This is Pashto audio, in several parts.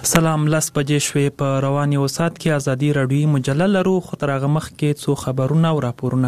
سلام لس بجې شوې په روان یو ساعت کې ازادي راډیوي مجله لرو خو تر هغه مخکې څو خبرونه او راپورونه.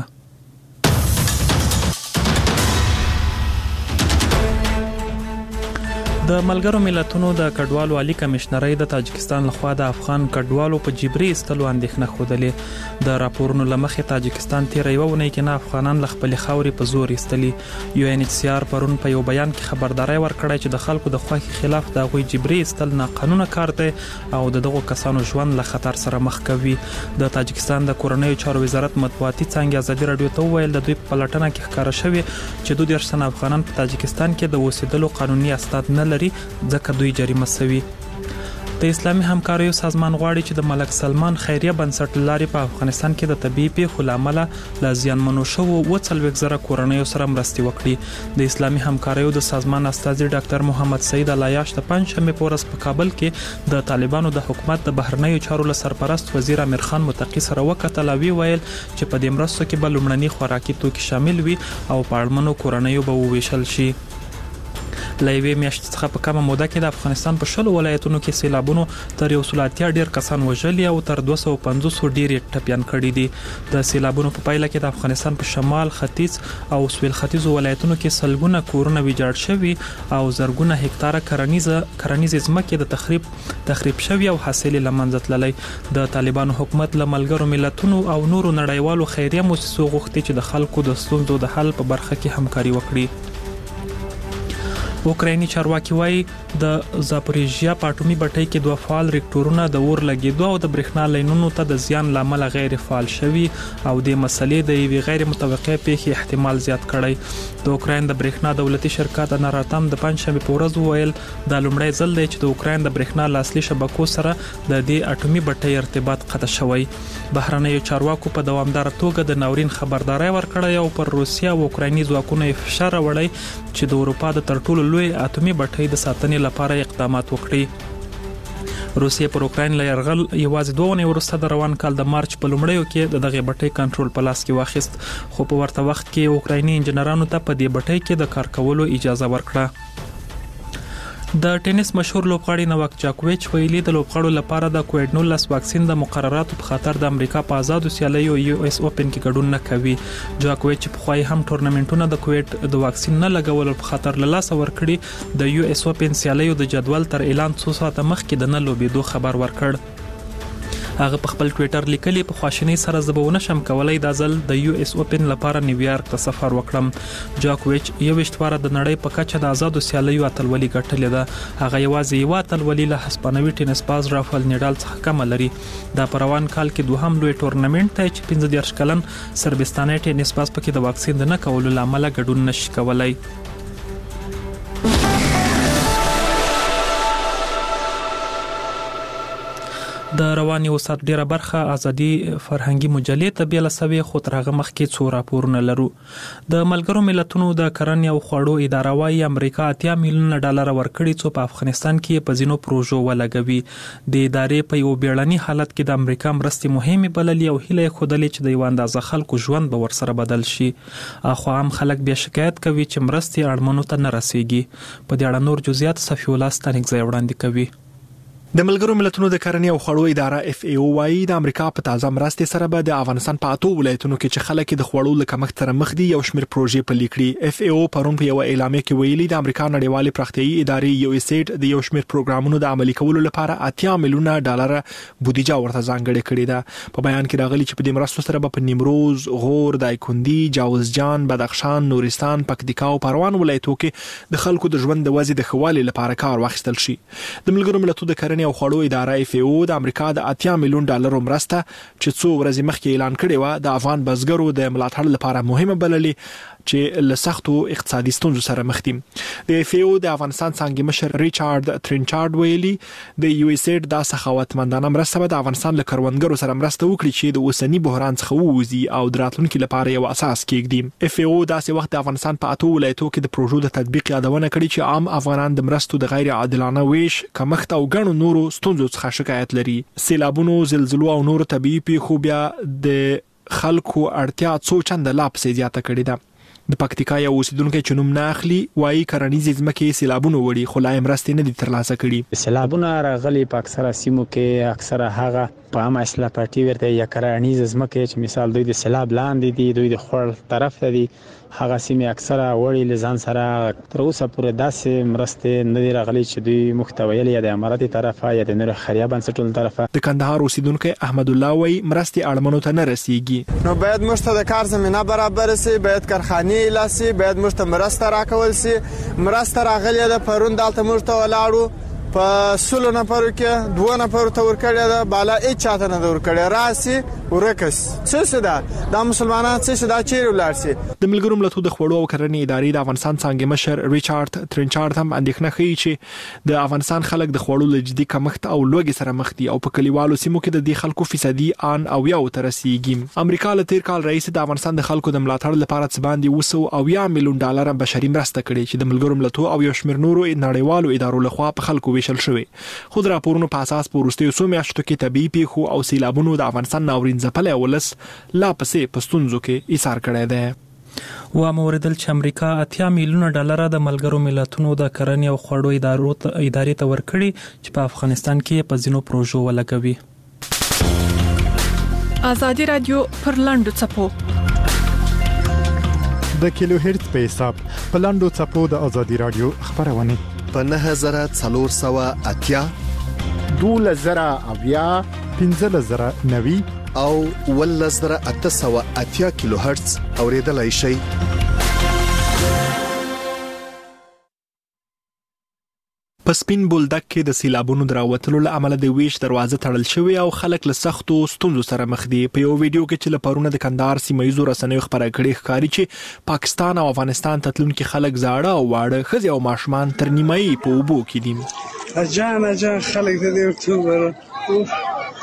د ملګرو ملتونو د کډوالو عالی کمشنرۍ د تاجکستان لخوا د افغان کډوالو په جبري ایستلو اندېښنه ښودلې. د راپورونو له مخې تاجکستان تېره یوه اونۍ کې نه افغانان له خپلې خاورې په زور ایستلي. UNHCR پرون په یو بیان کې خبرداری ورکړی چې د خلکو د خوښې خلاف د هغوی جبري ایستل ناقانونه کار دی او د دغو کسانو ژوند له خطر سره مخ کوي. د تاجکستان د کورنیو چارو وزارت مطبوعاتي څانګې ازادي راډیو ته وویل د دوی په پلټنه کې ښکاره شوي چې 22 تنه افغانان په تاجکستان کې د اوسېدلو قانوني اسناد نه لري ځکه دوی جریمه شوي. د اسلامي همکاریو سازمان غواړي چې د ملک سلمان خیریه بنسټ لارې په افغانستان کې د طبيعي پیښو له امله له زیانمنو شوو 40,000 کورنیو سره مرستې وکړي. د اسلامي همکاریو د سازمان استازي ډاکټر محمد سعید علایاش د پنځشنبه په ورځ په کابل کې د طالبانو د حکومت د بهرنیو چارو له سرپرست وزیر امیر خان متقی سره وکتل او ویل چې په دې مرستو کې به لومړني خوراکي توکي شامل وي او په اړمنو کورنیو به وویشل شي. له یوې میاشتې څخه په کمه موده کې د افغانستان په 10 ولایتونو کې سیلابونو تر 180 ډیر کسان وژلي او تر 250 ډیر ټپيان کړي دي. د سیلابونو په پایله کې د افغانستان په شمال، ختیځ او سویل ختیځو ولایتونو کې سلګونه کورونه ویجاړ شوي او زرګونه هکتاره کرنیزه ځمکې د تخریب شوي او حاصل له منځه تللی. د طالبانو حکومت له ملګرو ملتونو او نورو نړیوالو خیریه مؤسسو غوښتي چې د خلکو د ستونزو د حل په برخه کې همکاري وکړي. اوکرایني چارواکي وایي د زاپوریژیا په اټومي بټۍ کې 2 فعال ریکټورونه د اور لګیدو او د برېښنا لاینونو ته د زیان لامل غیر فعال شوي او د مسلې د یوې غیر متوقع پیښې احتمال زیات کړی. د اوکراین د برېښنا دولتي شرکت اناراتام د پنځشنبه په ورځ وویل دا لومړی ځل دی چې د اوکراین د برېښنا لاصلي شبکو سره د دې اټومي بټۍ ارتباط قطع شوی. بهرنیو چارواکو په دوامدار توګه د ناورین خبرداري ورکړی او پر روسیا او اوکرایني ځواکونو فشار راوړی چې د اروپا د تر ټولو لوی اټومي بټۍ د ساتنې لپاره اقدامات وکړي. روسیه پر اوکراین له یرغل یوازې 2 ونې وروسته د روان کال د مارچ په لومړیو کې دغه بټۍ کنټرول په لاس کې واخیست خو په ورته وخت کې اوکرایني انجنیرانو ته په دې بټۍ کې د کار کولو اجازه ورکړه. د ټینس مشهور لوبغاړي نوواک جاکوویچ ویلي د لوبغاړو لپاره د کووډ-19 واکسین د مقرراتو په خاطر د امریکا په آزادو سیالیو US اوپن کې ګډون نه کوي. جاکوویچ په خوای هم ټورنمنټونه د کووډ د واکسین نه لګولو په خاطر له لاسه ورکړي د US اوپن سیالیو د جدول تر اعلان 2 ساعته مخکې د نه لوبېدو خبر ورکړ. هغه په خپل ټوئیټر لیکلي په خواشینۍ سره زبونه شم کولای د ځل د US اوپن لپاره نیویارک ته سفر وکړم. جاکوویچ 21 واره د نړۍ په کچه د آزادو سیالیو اتلولي ګټلې ده. هغه یوازې یو اتلولي له هسپانوي ټینس باز رافل نډال څخه کم لري. دا په روان کال کې دوهم لوی ټورنمنټ دی چې 15 کلن سربستاني ټینس باز پکې د واکسین نه کولو لامل ګډون نشي کولای. د روان یو ساعت ډیره برخه ازادي فرهنګي مجلې ته بیل سوي خو تر هغه مخکې څو راپورونه لرو. د ملګرو ملتونو د کرنې او خوړو اداره وايي امریکا 80 میلیون ډالر ورکړي چې په افغانستان کې په ځینو پروژو ولګوي. د ادارې په یو بیړني حالت کې د امریکا مرستې مهمه بللې او هیله خودلې چې د یو اندازه خلکو ژوند به ورسره بدل شي. اخو هم خلک بیا شکایت کوي چې مرستې اړمنو ته نه رسیږي. په دې اړه نور جزئیات صفی الله ستانګ ځای وړاندې کوي. د ملګرو ملتونو د کرنې او خوړو اداره FAO وايي د امریکا په تازه مرستې سره به د افغانستان په 8 ولایتونو کې چې خلک د خوړو له کمښت سره مخ دي یو شمېر پروژې پلي کړي. FAO پرون په یو اعلامیه کې ویلي د امریکا نړیوالې پراختیایي ادارې USAID د یو شمېر پروګرامونو د عملي کولو لپاره 80 میلیون ډالر بودیجه ورته ځانګړې کړې ده. په بیان کې راغلي چې په دې مرستو سره به په نیمروز، غور، دایکندي، جاوزجان، بدخشان، نورستان، پکتیکا او پروان ولایتونو کې د خلکو د ژوند د وضعیت د ښه والي لپاره کار واخیستل شي. د ملګرو ملتونو د کرنې او خوړو اداره FAO د امریکا د 80 میلیون ډالر مرسته چې څو ورځې مخکې اعلان کړې و د افغان بزګرو د ملاتړ لپاره مهمه بللې چې له سختو اقتصادي ستونزو سره مخ دي. د FAO د افغانستان څنګه مشر ریچارډ ترینچارډ ویلي د USAID د سخاوتمندانه مرسته به د افغانستان له کروندګرو سره مرسته وکړي چې د اوسنی بحران څخه ووځي او د راتلونکو لپاره یو اساس کېږدي. FAO داسې وخت د افغانستان په 8 ولایتونو کې د پروژو د تطبیق یادونه کړې چې عام افغانان د مرستو د غیر عادلانه ویش، کمښت او ګڼو نورو ستونزو څخه شکایت لري. سیلابونو، زلزلو او نورو طبيعي پیښو بیا د خلکو اړتیا څو چنده لا پسې زیاته کړې ده. د پکتیکا یو اوسیدونکو چې نوم نه اخلي وایي کرنیزې ځمکې سیلابونه وړي خو لا مرستې نه دي ترلاسه کړي. سیلابونه راغلي په اکثره سیمو کې اکثره هغه په عامه اصلاح پارټي ورته یا کرنیزې ځمکې چې مثال دوی د سیلاب لاندې دي دوی د خړ طرف ته دي هغه سیمې اکثره وړي لزان سره تر اوسه پورې داسې مرستې نه دي راغلي چې دوی محتویل یا د اماراتي طرفه یا د نور خیریه بنسټونو طرفه. د کندهار اوسیدونکو احمد الله وایي مرستې اړمنو ته نه رسیږي. نو باید موږ ته د کار زمينه برابر شي باید کارخانې لاسي باید موږ ته مرسته راکول شي. مرسته راغلي د پرون دالته موږ ته ولاړو په 16 نفرو کې 2 نفرو ته ورکړی دا بالا هیڅ چاته نه ورکړی راسي ورکس څه ده د مسلمانانو څه ده چیرې ولر شي. د ملګرو ملتونو د خوړو او کرنې ادارې د افغانستان څنګه مشر ریچارډ ترنچارد هم اندېښنه ښیي چې د افغانستان خلک د خوړو له جدي کمښت او لوږې سره مخ دي او په کلیوالو سیمو کې د دې خلکو فیصدي ان او یو تر رسیدي. امریکا له تیر کال رئیس د افغانستان د خلکو د ملاتړ لپاره څه باندې 200 ملیون ډالر بشري مرسته کړې چې د ملګرو ملتونو او یو شمېر نورو نړیوالو ادارو لخوا په خلکو ویشل شوی. خو د راپورونو په اساس په وروستیو څو میاشتو کې طبيعي پیښو او سیلابونو د افغانستان ناورین ځپلې ولس لا پسې په ستونزو کې ایثار کړی دی. و موردل چې امریکا 80 میلیون ډالر د ملګرو ملتونو د کرنې او خوړو ادارې ته ورکړي چې په افغانستان کې په ځینو پروژو ولګوي. ازادي رادیو پر لاندو چپو د کیلو هرتز په حساب په لاندو چپو د ازادي رادیو خبرونه په 9480 2000 1590 او 1880 کیلو هرتز اوریدلای شئ. په سپین بولدک کې د سیلابونو دراوتلو له امله د ویش دروازه تړل شوې او خلک له سختو ستونزو سره مخ دي. په یو ویډیو کې چې له پرونه د کندهار سیمایي رسنیو خبره کړې ښکاري چې پاکستان او افغانستان تتلونکي خلک زاړه او واړه ښځې او ماشومان تر نیمایي په اوبو کې دي. اجان خلک د دې ورته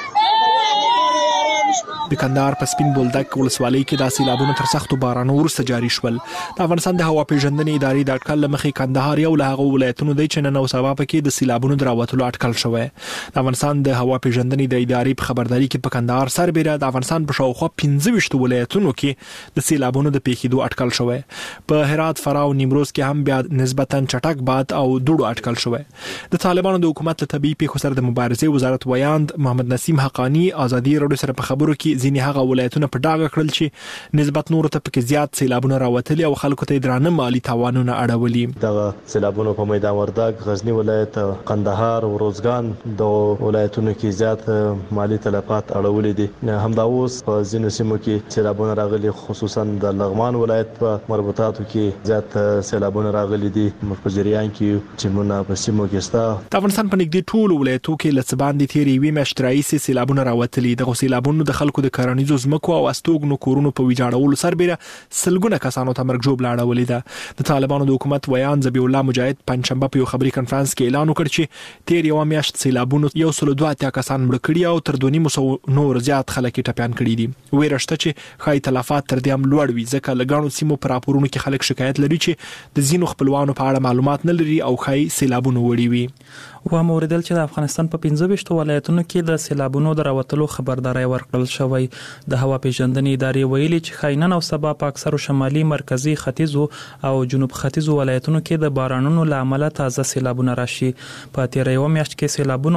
د کندهار په سپین بولدک ولسوالۍ کې د سیلابونو تر سختو بارانو وروسته جاري شول. د افغانستان د هوا پیژندنې ادارې د اټکل لمخې کندهار یو له هغه ولایتونو دی چې نن او سبا پکې د سیلابونو دراوتلو اټکل شوی. د افغانستان د هوا پیژندنې د ادارې په خبرداري کې په کندهار سربېره د افغانستان په شاوخوا 15 ولایتونو کې د سیلابونو د پیښېدو اټکل شوی. په هرات، فراه او نیمروز کې هم بیا نسبتا چټک باد او دوړو اټکل شوی. د طالبانو د حکومت له طبيعي پیښو سره د مبارزې وزارت ویاند محمد نسیم حقانی ازادي رادیو سره په خبرو کې ځینې هغه ولایتونه په ډاګه کړل چې نسبت نور ته پکې زیات سیلابونه راوتلي او خلکو ته درانه مالی تاوانونه اړولي. د سیلابونو په میدان وردګ، غزنی ولایت، قندهار او روزګان د ولایتونو کې زیات مالی تلفات اړولي دي. همدا اوس په ځینو سیمو کې سیلابونه راغلي، خصوصا د لغمان ولایت په مربوطاتو کې زیات سیلابونه راغلي دي. په جریان کې چې مونږ په سیمو کې ستا د افغانستان په نږدې ټولو ولایتونو کې لڅ باندې تیری وی میاشتې راځي سیلابونه راوتلي. د سیلابونو د خلکو د کرنیزو ځمکو او استوګنو کورونو په ویجاړولو سربېره سلګونه کسانو ته مرګ جوړ لاړولې ده. د طالبانو د حکومت ویان ذبیح الله مجاهد پنځشنبه په یو خبري کانفرنس کې اعلان وکړ چې تیر یو میاشت سیلابونو 102 کسان مړ کړي او تر 200 نور زیات خلک ټپيان کړي دي. ویرشته چې خای تلفات تر دې هم لوړ وي ځکه لګانو سیمو پر راپورونو کې خلک شکایت لري چې د زینو خپلوانو په اړه معلومات نه لري او خای سیلابونه وړي وي. و موردل چې د افغانستان په 15 ولایتونو کې د سیلابونو دراوتلو خبرداري ورکړل شوی. د هوا پیژندنې ادارې ویلي چې خاینن او سبا په اکثرو شمالي، مرکزی، ختیځو او جنوب ختیځو ولایتونو کې د بارانونو له امله تازه سیلابونه راشي. په تیر یو میاشت کې سیلابونو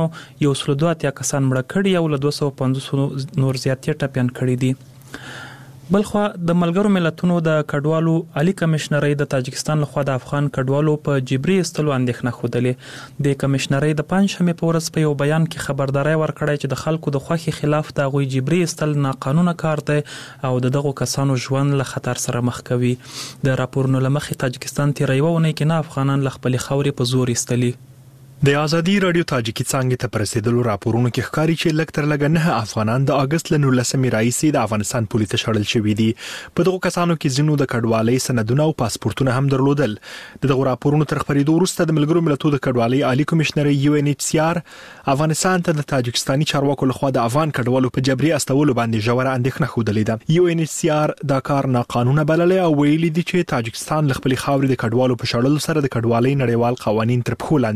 102 کسان مړه کړي او له 250 نور زیات ټپيان کړي دي. بلخوا د ملګرو ملتونو د کډوالو عالی کمشنرۍ د تاجکستان لخوا د افغان کډوالو په جبري استلو اندېښنه خوده. د کمشنرۍ د پنځشنبه په ورځ په یو بیان کې خبرداري ورکړی چې د خلکو د خوخي خلاف د غوي جبري استل ناقانونه کار دی او دغه کسانو ژوند له خطر سره مخ کوي. د راپورونو لمخې تاجکستان تیریونه کې نه افغانان ل خپل خاورې په زور استلی. د ازادي رادیو تاجیکی څنګه ته پرسیدلو راپورونو کې ښکاري چې لکتر لګ نه افغانان د اگست ل 19 راځي د افغانستان پولیس شړل شوې دي. په دغه کسانو کې زینو د کډوالۍ سندونه او پاسپورتونه هم درلودل. دغه راپورونو تر خبرېدو وروسته د ملګرو ملتونو د کډوالۍ عالی کمشنر UNHCR افغانستان ته د تاجکستاني چارواکو لخوا د افغان کډوالو په جبري استولو باندې ژوره اندېښنه خوده ده. UNHCR دا کار ناقانونه بللی او ویلي دي چې تاجکستان خپل خاورې د کډوالو په شړلو سره د کډوالۍ نړیوال قوانين تر پښو لاندې کوي او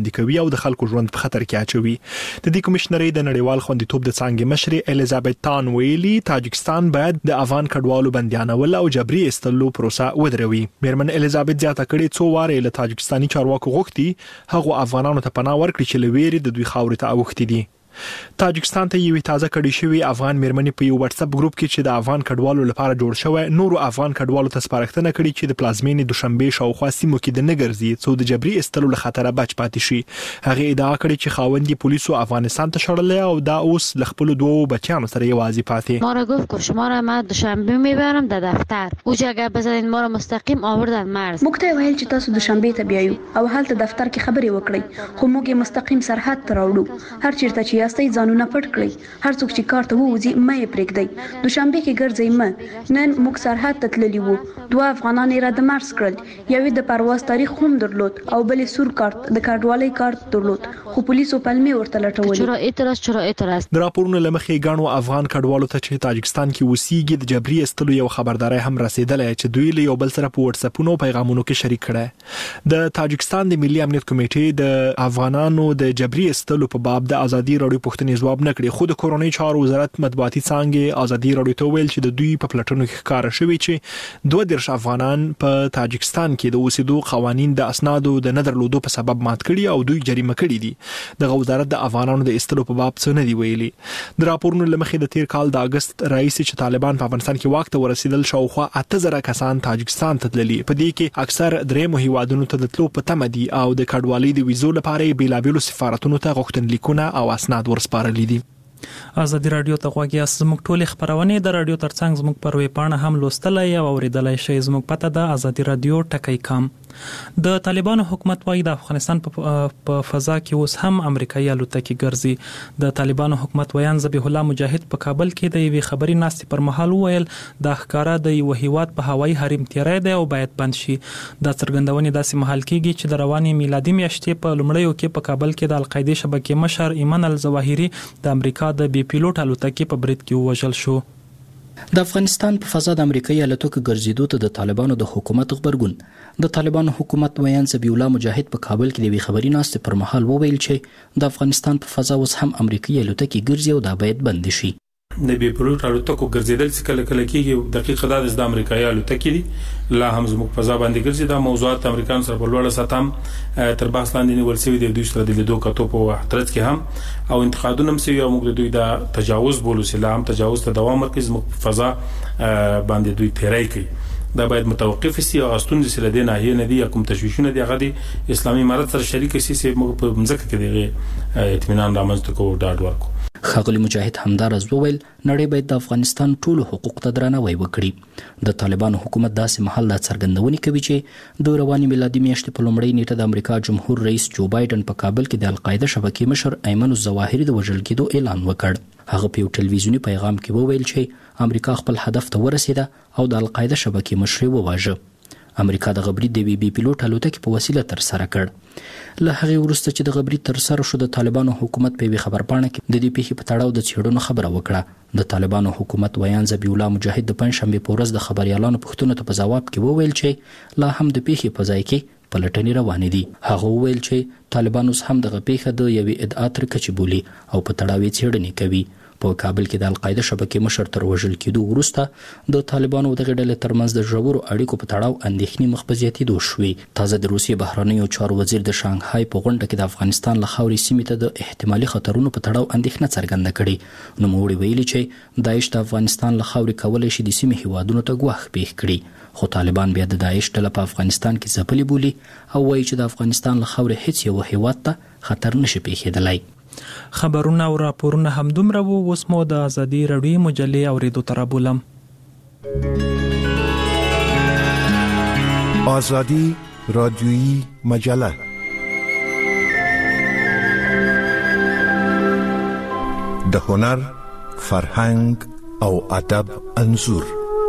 د خلکو ژوند په خطر کې اچوي. د دې کمشنري د نړیوال خوندیتوب د څانګې مشر الیزابت تان ویلي تاجکستان باید د افغان کډوالو بندیانول او جبري استلو پروسه ودروي. میرمن الیزابت زیاته کړې څو واره له تاجکستاني چارواکو غوښتي هغه افغانانو ته پناه ورکړي چې لويري د دوی خاورې ته اوښتي دي. تاجکستان ته یو تازه کړي شوی افغان میرمنې په یو واتس اپ ګروپ کې چې د افغان کډوالو لپاره جوړ شوی نورو افغان کډوالو ته سپارښتنه کړې چې د پلازمینې دوشنبه شاوخوا سیمو کې د نګرځي څو د جبري استلو له خطره بچ پاتې شي. هغه ادعا کړې چې خاوندې پولیسو افغانستان ته شړلې او دا اوس ل خپل دوه بچیانو سره یوازې پاتې. ما را گفت که شما را ما دوشنبه میبرم در دفتر اوجا اگر بزنین ما را مستقیم آوردن مرز. موږ ته ویل چې تاسو دوشنبه ته بیایو او هلته دفتر کې خبرې وکړئ خو موږ مستقیم سرحد ته راوړو. هر چیرته چې یاستئ ځانونه پټ کړئ. هر څوک چې کار ته ووځي مې پرېږدئ. دوشنبه کې ګرځئ مې. نن موږ سرحد ته تللی وو. دوه افغانان را د مرز کړل. یوې د پرواز تاریخ هم درلود او بلې سور کارت د کډوالۍ کارت درلود خو پولیسو پلمې ورته لټولې. چرا اعتراض د راپورونو لمخې غاڼو افغان کډوالو ته چې تاجکستان کې وسیږي د جبري استلو یو خبرداري هم رسیدلې چې دوی له یو بل سره په واتس اپونو پیغامونو کې شریک کړي. د تاجکستان د ملي امنیت کمیټې د افغانانو د جبري استلو په باب د ازادي راډیو پوښتنې ځواب نکړي خو د کورونی چارو وزارت مطبوعاتي څانګې ازادي راډیو ته ویل چې د دوی په پلاتونو کې ښکار شوی چې 22 افغانان په تاجکستان کې د اوسېدو قوانين د اسنادو د نه درلودو په سبب مات کړي او دوی جریمه کړي دي. د وزارت د افغانانو د استلو په باب څه نه دی ویلي. د راپورونو لمخې د تیر کال د اگست رئیس چې طالبان په افغانستان کې واک ته ورسېدل شاوخوا 8000 کسان تاجکستان ته تللي. په دې کې اکثر درې هیوادونو ته د تلو په تمه دي او د کډوالۍ د ویزو لپاره بیلابېلو سفارتونو ته غوښتنلیکونه او اسناد ورسپارلي دي. ازادي رادیو ته غوږی زموږ ټولې خبرونه د رادیو ترڅنګ زموږ پر ویب پاڼه هم لوستلای او اوریدلای شئ. زموږ پته د ازادي رادیو ټکی.com. د طالبانو حکومت وايي د افغانستان په فضا کې اوس هم امریکایي الوتکې ګرځي. د طالبانو حکومت ویان ذبیح الله مجاهد په کابل کې د یوې خبري ناستې پر مهال وویل د ښکارا د یو هیواد په هوایي حریم تیری دی او باید بند شي. د څرګندونې داسې مهال کېږي چې د رواني میلادي میاشتې په لومړیو کې په کابل کې د القاعده شبکې مشر ایمن الظواهری د امریکا د بي پیلوټ الوتکې په برید کې وژل شو. د افغانستان په فضا د امریکایي الوتکو ګرځېدو ته د طالبانو د حکومت خبرګون. د طالبانو حکومت ویان ذبیح الله مجاهد په کابل کې د وی خبري ناستې پر مهال وویل چې د افغانستان په فضا اوس هم امریکایي الوتکې ګرځي او دا باید بند شي. د بي پیلوټ الوتکو ګرځیدل چې کله کله کېږي دقیق د امریکایي الوتکې دي لا هم زموږ فضا باندې ګرځي. دا موضوعات امریکایانو سره په لوړه سطح تر بحث لاندې نیول شوی دی. دوی سره د لیدو کتو په وحدت کې هم او انتقادونه هم سوي او موږ دوی د تجاوز بولو سلا هم تجاوز ته دوام ورکړي. زموږ فضا باندې دوی تیری کوي. دا باید متوقف شي او استون دي سره د نه نه دي کوم تشویشونه دي هغه د اسلامي امارت سره شریک شي چې موږ په مزکه کې دغه اطمینان رامنځته کوو ډاډ ورکو. خاغلی مجاهد همدارز وویل نړۍ باید د افغانستان ټولو حقوق ته درناوی وکړي. د طالبانو حکومت داسې محل د څرګندونې کوي چې د رواني میلادي میاشتې په لومړۍ نیټه د امریکا جمهور رئیس جو بایدن په کابل کې د القاعده شبکې مشر ایمن الظواهری د وژل کېدو اعلان وکړ. هغه په یو ټلویزیونی پیغام کې وویل چې امریکا خپل هدف ته ورسېده او د القاعده شبکې مشر وواژه. امریکا د غبرګ د بي پیلوټ الوتکې په وسیله تر سره کړ. له هغه وروسته چې د غبرګ تر سره شو د طالبانو حکومت په وی خبرپاڼه کې د دې پیښې په تړاو د چیرونو خبره وکړه. د طالبانو حکومت ویان ذبیح الله مجاهد د پنځشنبه په ورځ د خبريالانو پوښتنو ته په جواب کې وویل چې لا هم د پیښې په ځای کې پلټنې روانې دي. هغه وویل چې طالبان اوس هم دغه پیښه د یوې ادعا تر کچې بولي او په تړاو یې څېړنې کوي. په کابل کې د القاعده شبکې مشر تر وژل کېدو وروسته د طالبانو دغه ډلې ترمنځ د ژورو اړیکو په تړاو اندېښنې مخ په زیاتېدو شوې. تازه د روسیې بهرنیو چارو وزیر د شانګهای په غونډه کې د افغانستان له خاورې سیمې ته د احتمالي خطرونو په تړاو اندېښنه څرګنده کړې. نوموړي ویلي چې داعش د افغانستان له خاورې کولی شي د سیمې هیوادونو ته ګواښ پېښ کړي خو طالبان بیا د داعش ډله په افغانستان کې ځپلې بولي او وایي چې د افغانستان له خاورې هیڅ یو هیواد ته خطر نشي پېښېدلی. خبرونه او راپورونه هم دومره وو. اوس مو د ازادي رادیو مجلې اوریدو ته رابولم. ازادي رادیویی مجله د هنر، فرهنګ او ادب انځور.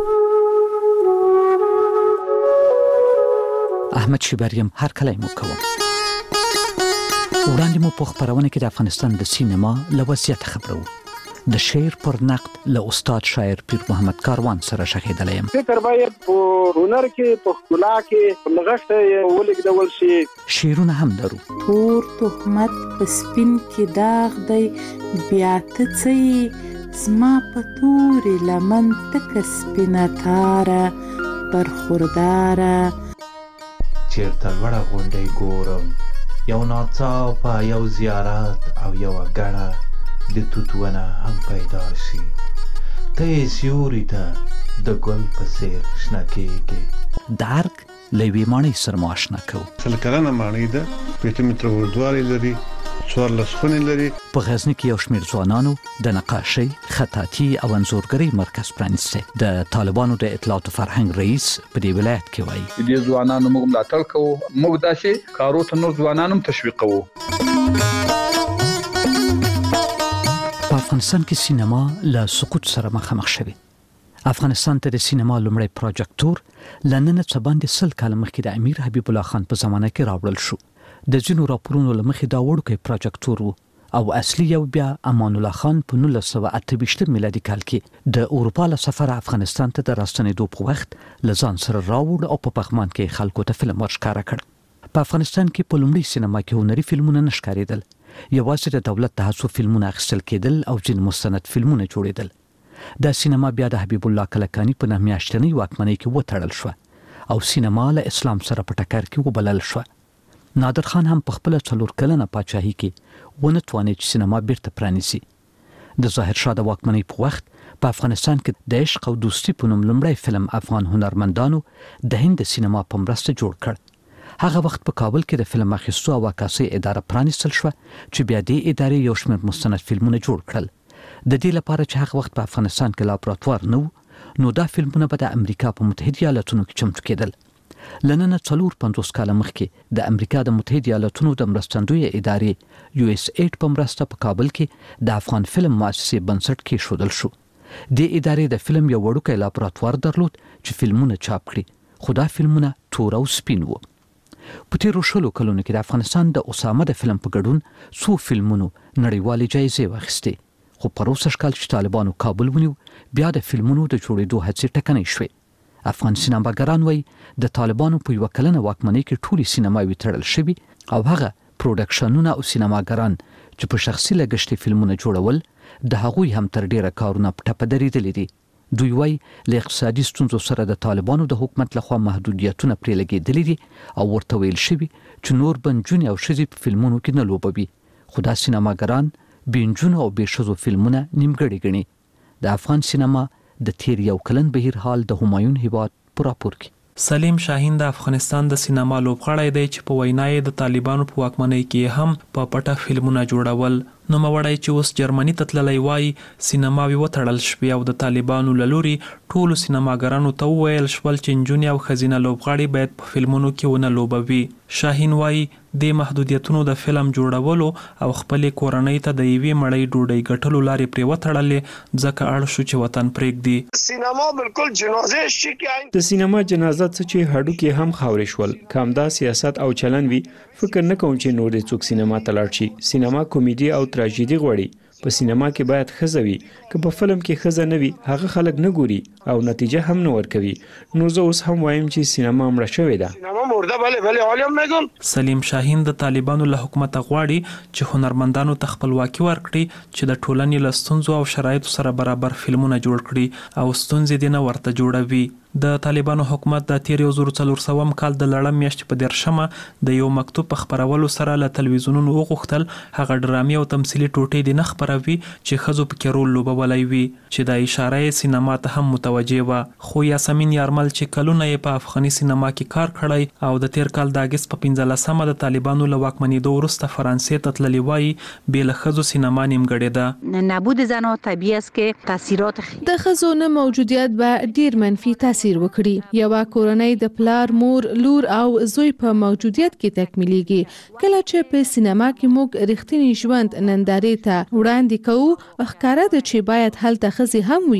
احمد شبریم هر کله مو کوم. وړاندې مو په خبرونه کې د افغانستان د سینما له وضعیت خبرو. د شعر پر نقد له استاد شاعر پیر محمد کاروان سره شهیدلی یم. فکر باید په هنر کې په ښکلا کې لغښته ولګول شي. شعرونه هم لرو. تور تهمت په سپین کې داغ دی بیا ته څه زما په تورې لمن تکه سپینه تاره برخورداره. چیرته لوړه غونډۍ ګورم یو ناڅاپه یو زیارت او یو ګړه د توتونه هم پیدا شي. ته یې سیوري ته د ګل په څېر شنه کېږي. د ارګ له یوې ماڼۍ سره مو اشنا کوو. 100 کلنه ماڼۍ ده، 5 متره اوږدوالی لري، 14 خونې لري. په غزني کې یو شمېر ځوانانو د نقاشۍ، خطاطي او انځورګرۍ مرکز پرانیستی. د طالبانو د اطلاعات و فرهنګ رئیس په دې ولایت کې وایي دې ځوانانو موږ ملاتړ کوو، موږ داسې کارو ته نور ځوانان هم تشویقوو. په افغانستان کې سینما له سقوط سره مخامخ شوی. افغانستان ته د سینما لومړی پروجیکټور لنن څه باندې 100 کال مخکې د امیر حبیب الله خان په زمانه کې راوړل شو. د ځینو راپورونو له مخې دا وړوکی پروجیکټور و او اصلي یو بیا امان الله خان په 1928 میلادي کال کې د اروپا له سفر افغانستان ته د راستنېدو په وخت له ځان سره راوړ او په پغمان کې خلکو ته فلم ورښکاره کړ. په افغانستان کې په لومړي سینما کې هنري فلمونه نه ښکارېدل. یوازې د دولت د هڅو فلمونه اخیستل کېدل او ځینې مستند فلمونه جوړېدل. دا سینما بیا د حبیب الله کلکاني په 9 میاشتنۍ واکمنۍ کې وتړل شوه او سینما له اسلام سره په ټکر کې وبلل شوه. نادر خان هم په خپل 4 کلنه پاچاهي کې ونه توانید چې سینما بیرته پرانیسي. د ظاهر شاه د واکمنۍ په وخت په افغانستان کې د عشق او دوستي په نوم لومړی فلم افغان هنرمندانو د هند سینما په مرسته جوړ کړ. هغه وخت په کابل کې د فلم اخیستو او عکاسۍ اداره پرانیستل شوه چې بیا دې ادارې یو شمېر مستند فلمونه جوړ کړل. د دې لپاره چې هغه وخت په افغانستان کې لابراتوار نه و، نو دا فلمونه به د امریکا په متحده ایالاتونو کې چمتو کېدل. له نن 450 کاله مخکې د امریکا د متحده ایالاتونو د مرستندویه ادارې USA په مرسته په کابل کې د افغان فلم مؤسسې بنسټ کېښودل شو. دې ادارې د فلم یو وړوکی لابراتوار درلود چې فلمونه چاپ کړي، خو دا فلمونه تور او سپین وو. په تیرو 20 کلونو کې د افغانستان د اسامه د فلم په ګډون څو فلمونو نړیوالې جایزې واخیستې، خو په 20 کال چې طالبانو کابل ونیو بیا د فلمونو د جوړېدو هڅې ټکنۍ شوې. افغان سینماګران وایي د طالبانو په 1 کلنه واکمنۍ کې ټولې سینماوي تړل شوي او هغه پروډکشنونه او سینماګران چې په شخصي لګښت فلمونه جوړول د هغوی هم تر ډیره کارونه په ټپه درېدلي دي. دوی وایي له اقتصادي ستونزو سره د طالبانو د حکومت لخوا محدودیتونه پرې لګېدلي دي او ورته ویل شوي چې نور به نجونې او ښځې په فلمونو کې نه لوبوي. خو دا سینماګران بې نجونو او بې ښځو فلمونه نیمګړي ګڼي. د افغان سینما د تیر 1 کلن بهیر حال د همایون هیواد په راپور کې. سلیم شاهین د افغانستان د سینما لوبغاړی دی چې په وینا یې د طالبانو په واکمنۍ کې هم په پټه فلمونه جوړول. نوموړی چې اوس جرمني ته تللی وایي سینماوي وتړل شوې او د طالبانو له لوري ټولو سینماګرانو ته وویل شول چې نجونې او ښځینه لوبغاړي باید په فلمونو کې ونه لوبوي. شاهین وایي د محدودیتونو د فلم جوړولو او خپلې کورنۍ ته د یوې مړۍ ډوډۍ ګټلو لارې پرې وتړلې ځکه اړ شو چې وطن پرېږدي. سینما بالکل جنازه شي کې د سینما جنازه څه چې هډوکي هم خاورې شول. کامدا سیاست او چلن وی فکر نه کوم چې نور د څوک سینما ته لاړ شي. سینما کمیډي او تراژیدي غوړي. په سینما کې باید ښځه وي، که په فلم کې ښځه نه وي هغه خلک نه ګوري او نتیجه هم نه ورکوي. نو زه اوس هم وایم چې سینما مړه شوې ده. سینما مرده بله عالم میگم. سلیم شاهین د طالبانو له حکومت غواړي چې هنرمندانو ته خپلواکي ورکړي چې د ټولنې له ستونزو او شرایطو سره برابر فلمونه جوړ کړي او ستونزې دې نه ورته جوړوي. د طالبانو حکومت د تیر 1400 کال د لړم میاشتې په 13 د یو مکتوب په خبرولو سره له تلویزیونونو وغوښتل هغه ډرامي او تمثیلي ټوټې دې نه خپروي چې ښځو پکې رول لوبولی وي، چې د اشاره یې سینما ته هم متوجه وه. خو یاسمین یارمل چې کلونه یې په افغاني سینما کې کار کړی او د تیر کال د اګست په 15 د طالبانو له واکمنېدو وروسته فرانسې ته تللی وایي بې له ښځو سینما نیمګړې ده. نبود زن‌ها طبیعی است که تاثیرات د ښځو نه موجودیت به ډیر منفي تاثیر وکړي. یوه کورنۍ د پلار، مور، لور او زوی په موجودیت کې تکمیلېږي. کله چې په سینما کې موږ رښتینی ژوند نندارې ته وړاندې کوو ښکاره ده چې باید هلته ښځې هم وي.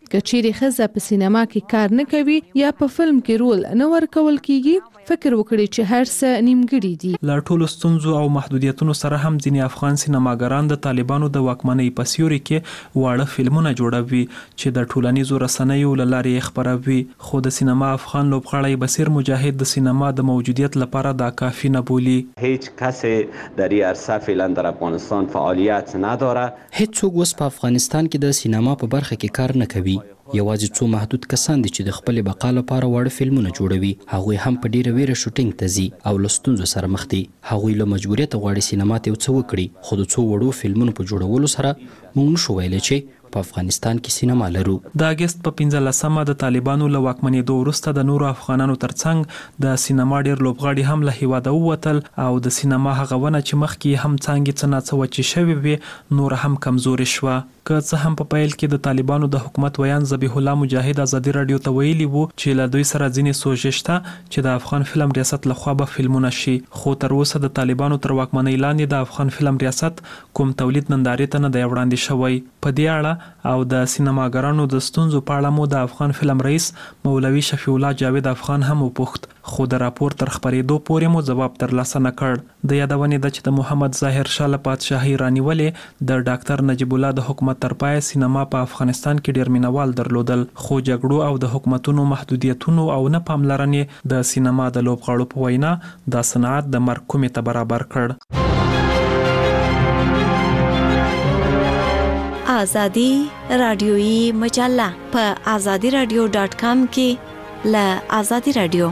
کچېری خزه په سینما کې کار نه کوي یا په فلم کې رول نه ورکول کیږي فکر وکړي چې هر څه نیمګړي دي. لا ټولو ستونزو او محدودیتونو سره هم ځینې افغان سینماګران د طالبانو د واکمنۍ په سیوري کې واړه فلمونه جوړوي چې د ټولنیزو رسنیو له لارې خبروي. خو د سینما افغان لوبغاړی بصیر مجاهد د سینما د موجودیت لپاره دا کافی نه بولي. هیچ کس در این عرصه فعلا در افغانستان فعالیت نداره. هیڅ څوک اوس په افغانستان کې د سینما په برخه کې کار نه کوي. یوازې څو محدود کسان دي چې د خپل بقا لپاره واړه فلمونه جوړوي. هغوی هم په ډیره ویره شوټینګ ته ځي او له ستونزو سره مخ دي. هغوی له مجبوریت غواړي سینما ته یو څه وکړي، خو د څو وړو فلمونو په جوړولو سره موږ نشو ویلی چې په افغانستان کې سینما لرو. د اگست په 15مه د طالبانو له واکمنېدو وروسته د نورو افغانانو ترڅنګ د سینما ډیر لوبغاړي هم له هیواده ووتل او د سینما هغه ونه چې مخکې هم څانګې څه ناڅه وچې شوې وې نور هم کمزورې شوه. که څه هم په پیل کې د طالبانو د حکومت ویان ذبیح الله مجاهد ازادي رادیو ته ویلي وو چې له دوی سره ځینې سوژې شته چې د افغان فلم ریاست لخوا به فلمونه شي، خو تر اوسه د طالبانو تر واکمنۍ لاندې د افغان فلم ریاست کوم تولید نندارې ته نه دی وړاندې شوی. په دې اړه او د سینماګرانو د ستونزو په اړه مو د افغان فلم رئیس مولوي شفیع الله جاوید افغان هم وپوښت، خو د راپور تر خبرېدو پورې مو ځواب ترلاسه نه کړ. د یادونې ده چې د محمد ظاهر شاه له پادشاهۍ رانیولې د ډاکټر نجیب الله د حکومت تر پای سینما په افغانستان کې ډیر مینوال درلودل، خو جګړو او د حکومتونو محدودیتونو او نه پاملرنې د سینما د لوبغاړو په وینا د صنعت د مرګ کومې ته برابر کړ. آزادی رادیویی مجله په azadiradio.com کې له آزادی رادیو.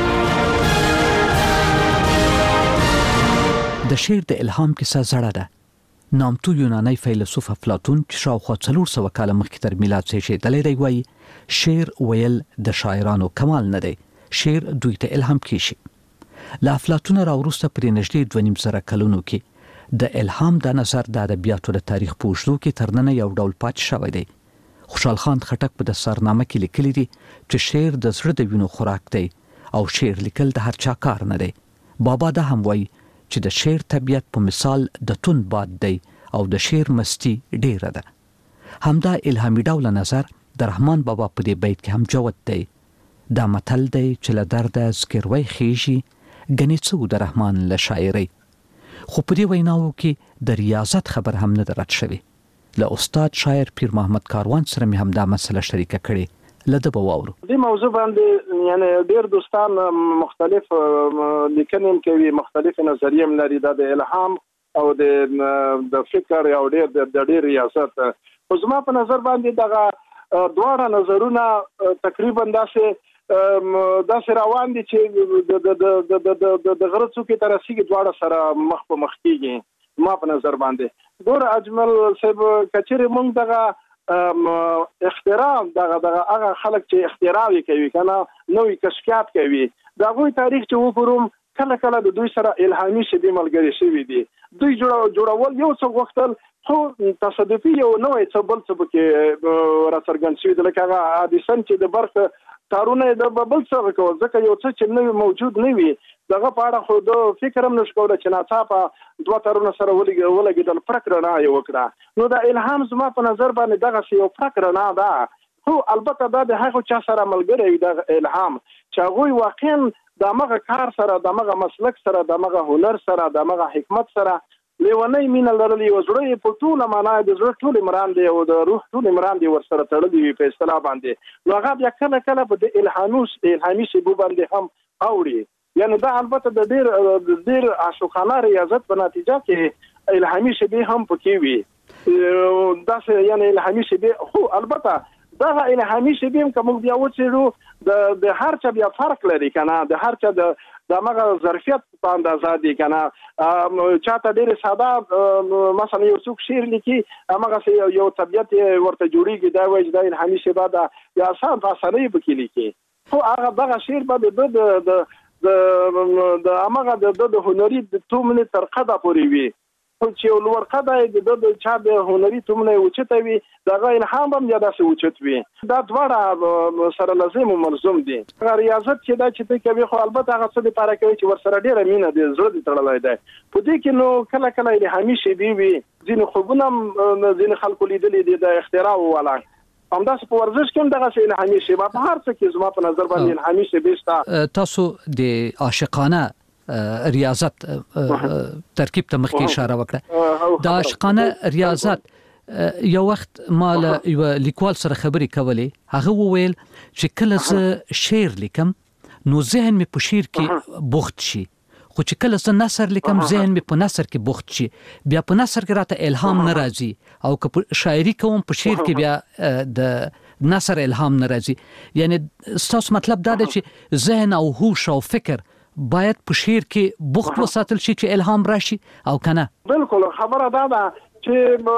د شعر د الهام کیسه زړه ده. نامتو یونانی فیلسوف افلاطون چې شاوخوا 400 کاله مخکې تر میلاد زیږېدلی دی وایي شعر ویل د شاعرانو کمال نه دی، شعر دوی ته الهام کیږي. له افلاطون راوروسته پرې نږدې 2.5 کلونو کې د الهام د نظر د ادبیاتو د تاریخ په اوږدو کې تر ننه یو ډول پاتې شوی دی. خوشحال خان خټک په دستارنامه کې لیکلی دی چې شعر د زړه د وینو خوراک دی او شعر لیکل د هر چا کار نه دی. بابا دا هم وایي چې د شعر طبیعت په مثال د تون باد دی او د شعر مستی ډیره ده. همدا الهامي ډول نظر د رحمان بابا په دې بیت کې هم جوت دی. دا متل دی چې له درده زګیروی خیږي ګنې څه د رحمان له شاعرۍ. خو په دې ویناو کې د ریاضت خبر هم نه رد شوی. له استاد شاعر پیر محمد کاروان سره مې هم دا مسله شریکه کړې. لده به واورو. دې موضوع باندې یعنی ډېر دوستان مختلف لیکنې کوي، مختلف نظریې لري د الهام او د فکر او ډېر ریاضت. خو زما په نظر باندې دغه دواړه نظرونه تقریبا داسې روان دي چې د غره څوکې ته رسیږي، دواړه سره مخ په مخ کېږي. ما په نظر باندې ګوره اجمل صاحب کچېرې موږ دغه اختراع دغه هغه خلک چې اختراع کوي کنه نوې کشفیات کوي دا غوي تاریخ چې وګورم کله کله د دوی سره الهامي شبي ملګری شوی دي. دوی جوړول یو څه وختل خو تصادفي یو نوې څه بل څه کې راڅرګند شوی د لکه حادثه چې د برق تارونه د بل څه کوي ځکه یو څه چې نوې موجود نه وي دغه په اړه خو د فکر هم نشو کولای چې ناڅاپه دوه تارونه سره ولګېدل فرق رڼا یې وکړه. نو د الهام زما په نظر باندې دغه یو فرق رڼا ده. خو البته دا د هغه چا سره ملګری وي د الهام چې هغوی واقعا د هغه کار سره د هغه مسلک سره د هغه هنر سره د هغه حکمت سره لیونی مینه لرلې او زړه په ټوله معنا د زړه ټول عمران دی او د روح ټول عمران دی ورسره تړلې وي په اصطلاح باندې. نو هغه بیا کله کله په د الهامي شیبو باندې هم اوړي. یعنی دا البته د ډېر عاشقانه ریاضت په نتیجه کې الهامي شیبې هم پکې وي. دا یعنی الهامي شیبې خو البته دغه الهامي شیبې کوم بیا وڅېړو د هر چا بیا فرق لري کنه، د هر چا د هغه ظرفیت په اندازه دي کنه. چاته ډېر ساده مثلا یو څوک شعر لیکي هغه یو طبیعت ورته جوړیږي دا وایي دا الهامي شیبه ده یا آسان په اسانۍ پکې لیکي. خو هغه دغه شعر به د هغه د هنري د تومنې تر قده پورې وي. خو چې یو لوړ قده د چا د هنري تومنې اوچته وي دغه الهام هم یا داسې اوچت وي. دا دواړه سره لازم او ملزوم دي. هغه ریاضت چې دا چې ته کوي خو البته هغه څه لپاره کوي چې ورسره ډېره مینه دي زړه دې تړلی دی. په دې کې نو کله کله الهامي شیبې وي، ځینې خوبونه هم ځینې خلکو لیدلي دي د اختراع والا همداسې په ورزش کې هم دغه الهامي شیبه په هر څه کې زما په نظر باندې الهامي شیبه شته. تاسو د عاشقانه ریاضت ترکیب ته مخکې اشاره وکړه. د عاشقانه ریاضت یو وخت مال یو لیکوال سره خبرې کولې، هغه وویل چې کله زه شعر لیکم نو ذهن می په شعر کې بوخت شي، خو چې کله زه نثر لیکم ذهن می په نثر کې بوخت شي، بیا په نثر کې راته الهام نه راځي، او که شاعري کوم په شعر کې بیا د نثر الهام نه راځي. یعنی ستاسو مطلب دا دی چې ذهن او هوش او فکر باید په شعر کې بوخت وساتل شي چې الهام راشي او کنه؟ بالکل خبره دا ده چې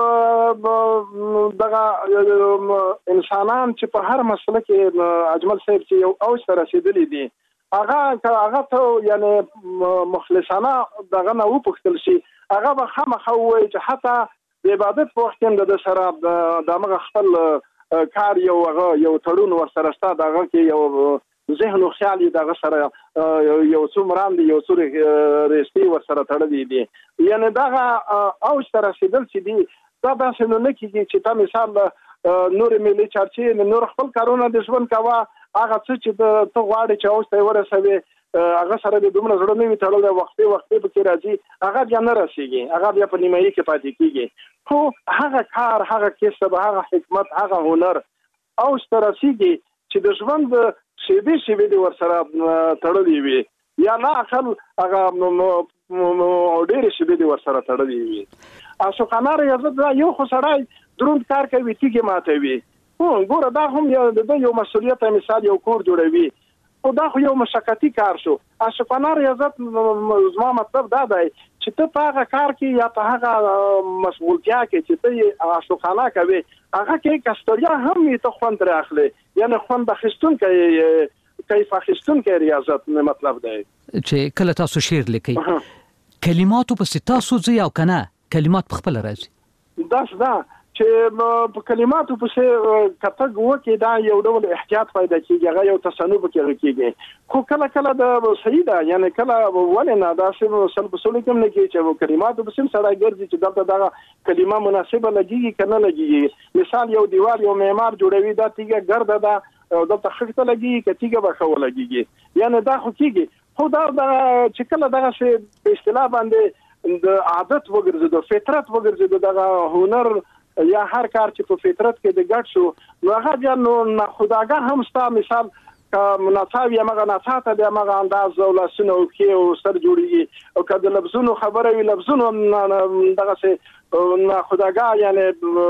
دغه انسانان چې په هر مسله کې اجمل صاحب چې یو اوج ته رسیدلی دي، هغه ته یعنی مخلصانه دغه نه وپوښتل شي، هغه به خامخا وایي چې حتی د عبادت په وخت کې د سره دغه خپل کار یو تړون ورسره شته، دغه کې یو ذهن او خیال دغه سره یو څو مراندې یو څو رښتې ورسره تړلې دي. یعنی دغه اوج ته رسیدل چې دي دا داسې نه کېږي چې تا مثال نور ملي چارچې نور خپل کارونه د ژوند کوه، هغه څه چې ته غواړې چې اوج ته ورسوي هغه سره د دومره زړه نه وي تړلی، وختي پکې راځي، هغه بیا نه رسېږي، هغه بیا په نیمایي کې پاتې کېږي. خو هغه کار، هغه کسب، هغه حکمت، هغه هنر اوج ته رسېږي چې د ژوند شیبې دې ورسره تړلې وي، یا نه اخل هغه ډېرې شیبې دې ورسره تړلې وي. عاشقانه ریاضت دا یو خو سړی دروند کار کوي، تیږې ماتوي، ګوره دا هم یو مسؤلیت مثال یو کور جوړوي، خو دا خو یو مشقتي کار شو. عاشقانه ریاضت زما مطلب دا دی چې ته په هغه کار کې یا په هغه مشغولتیا کې چې ته عاشقانه کوي هغه کې کستریا هم ته خوند راخلي، یعنی خوند اخیستونکی کیف اخیستونکی ریاضت مطلب دی. چې کله تاسو شعر لیکئ کلماتو په تاسو ځي او کنه کلمات په خپل راځي؟ دا چې په کلماتو په کتګ وکي دا یو ډول احتیاط پیدا کیږي، هغه یو تصنف کیږي، خو کله د صحیح ده، یعنی کله ولنه دا سلب سلوکم نه کیږي چې کلماتو په سم سره ګرځي چې دلته دا کلمه مناسبه لګيږي کنه لګيږي. مثال یو دیوال یو معمار جوړوي، دا تیګه ګرده ده او دلته خښته لګيږي، کتیګه به خو لګيږي، یعنی دا خو کیږي. خو دا چې کله دغه څه په اصطلاح باندې د عادت وګرځي، د فطرت وګرځي، دغه هنر یا هر کار چې په فطرت کې د ګډ شو نو هغه بیا نو خداګاه هم ستا مثال مناصاب یا مغه نصاته د مغه انداز او لاسونو کې او سر جوړیږي، او کله لفظونو خبره وی لفظونو دغه څه خداګاه یعنی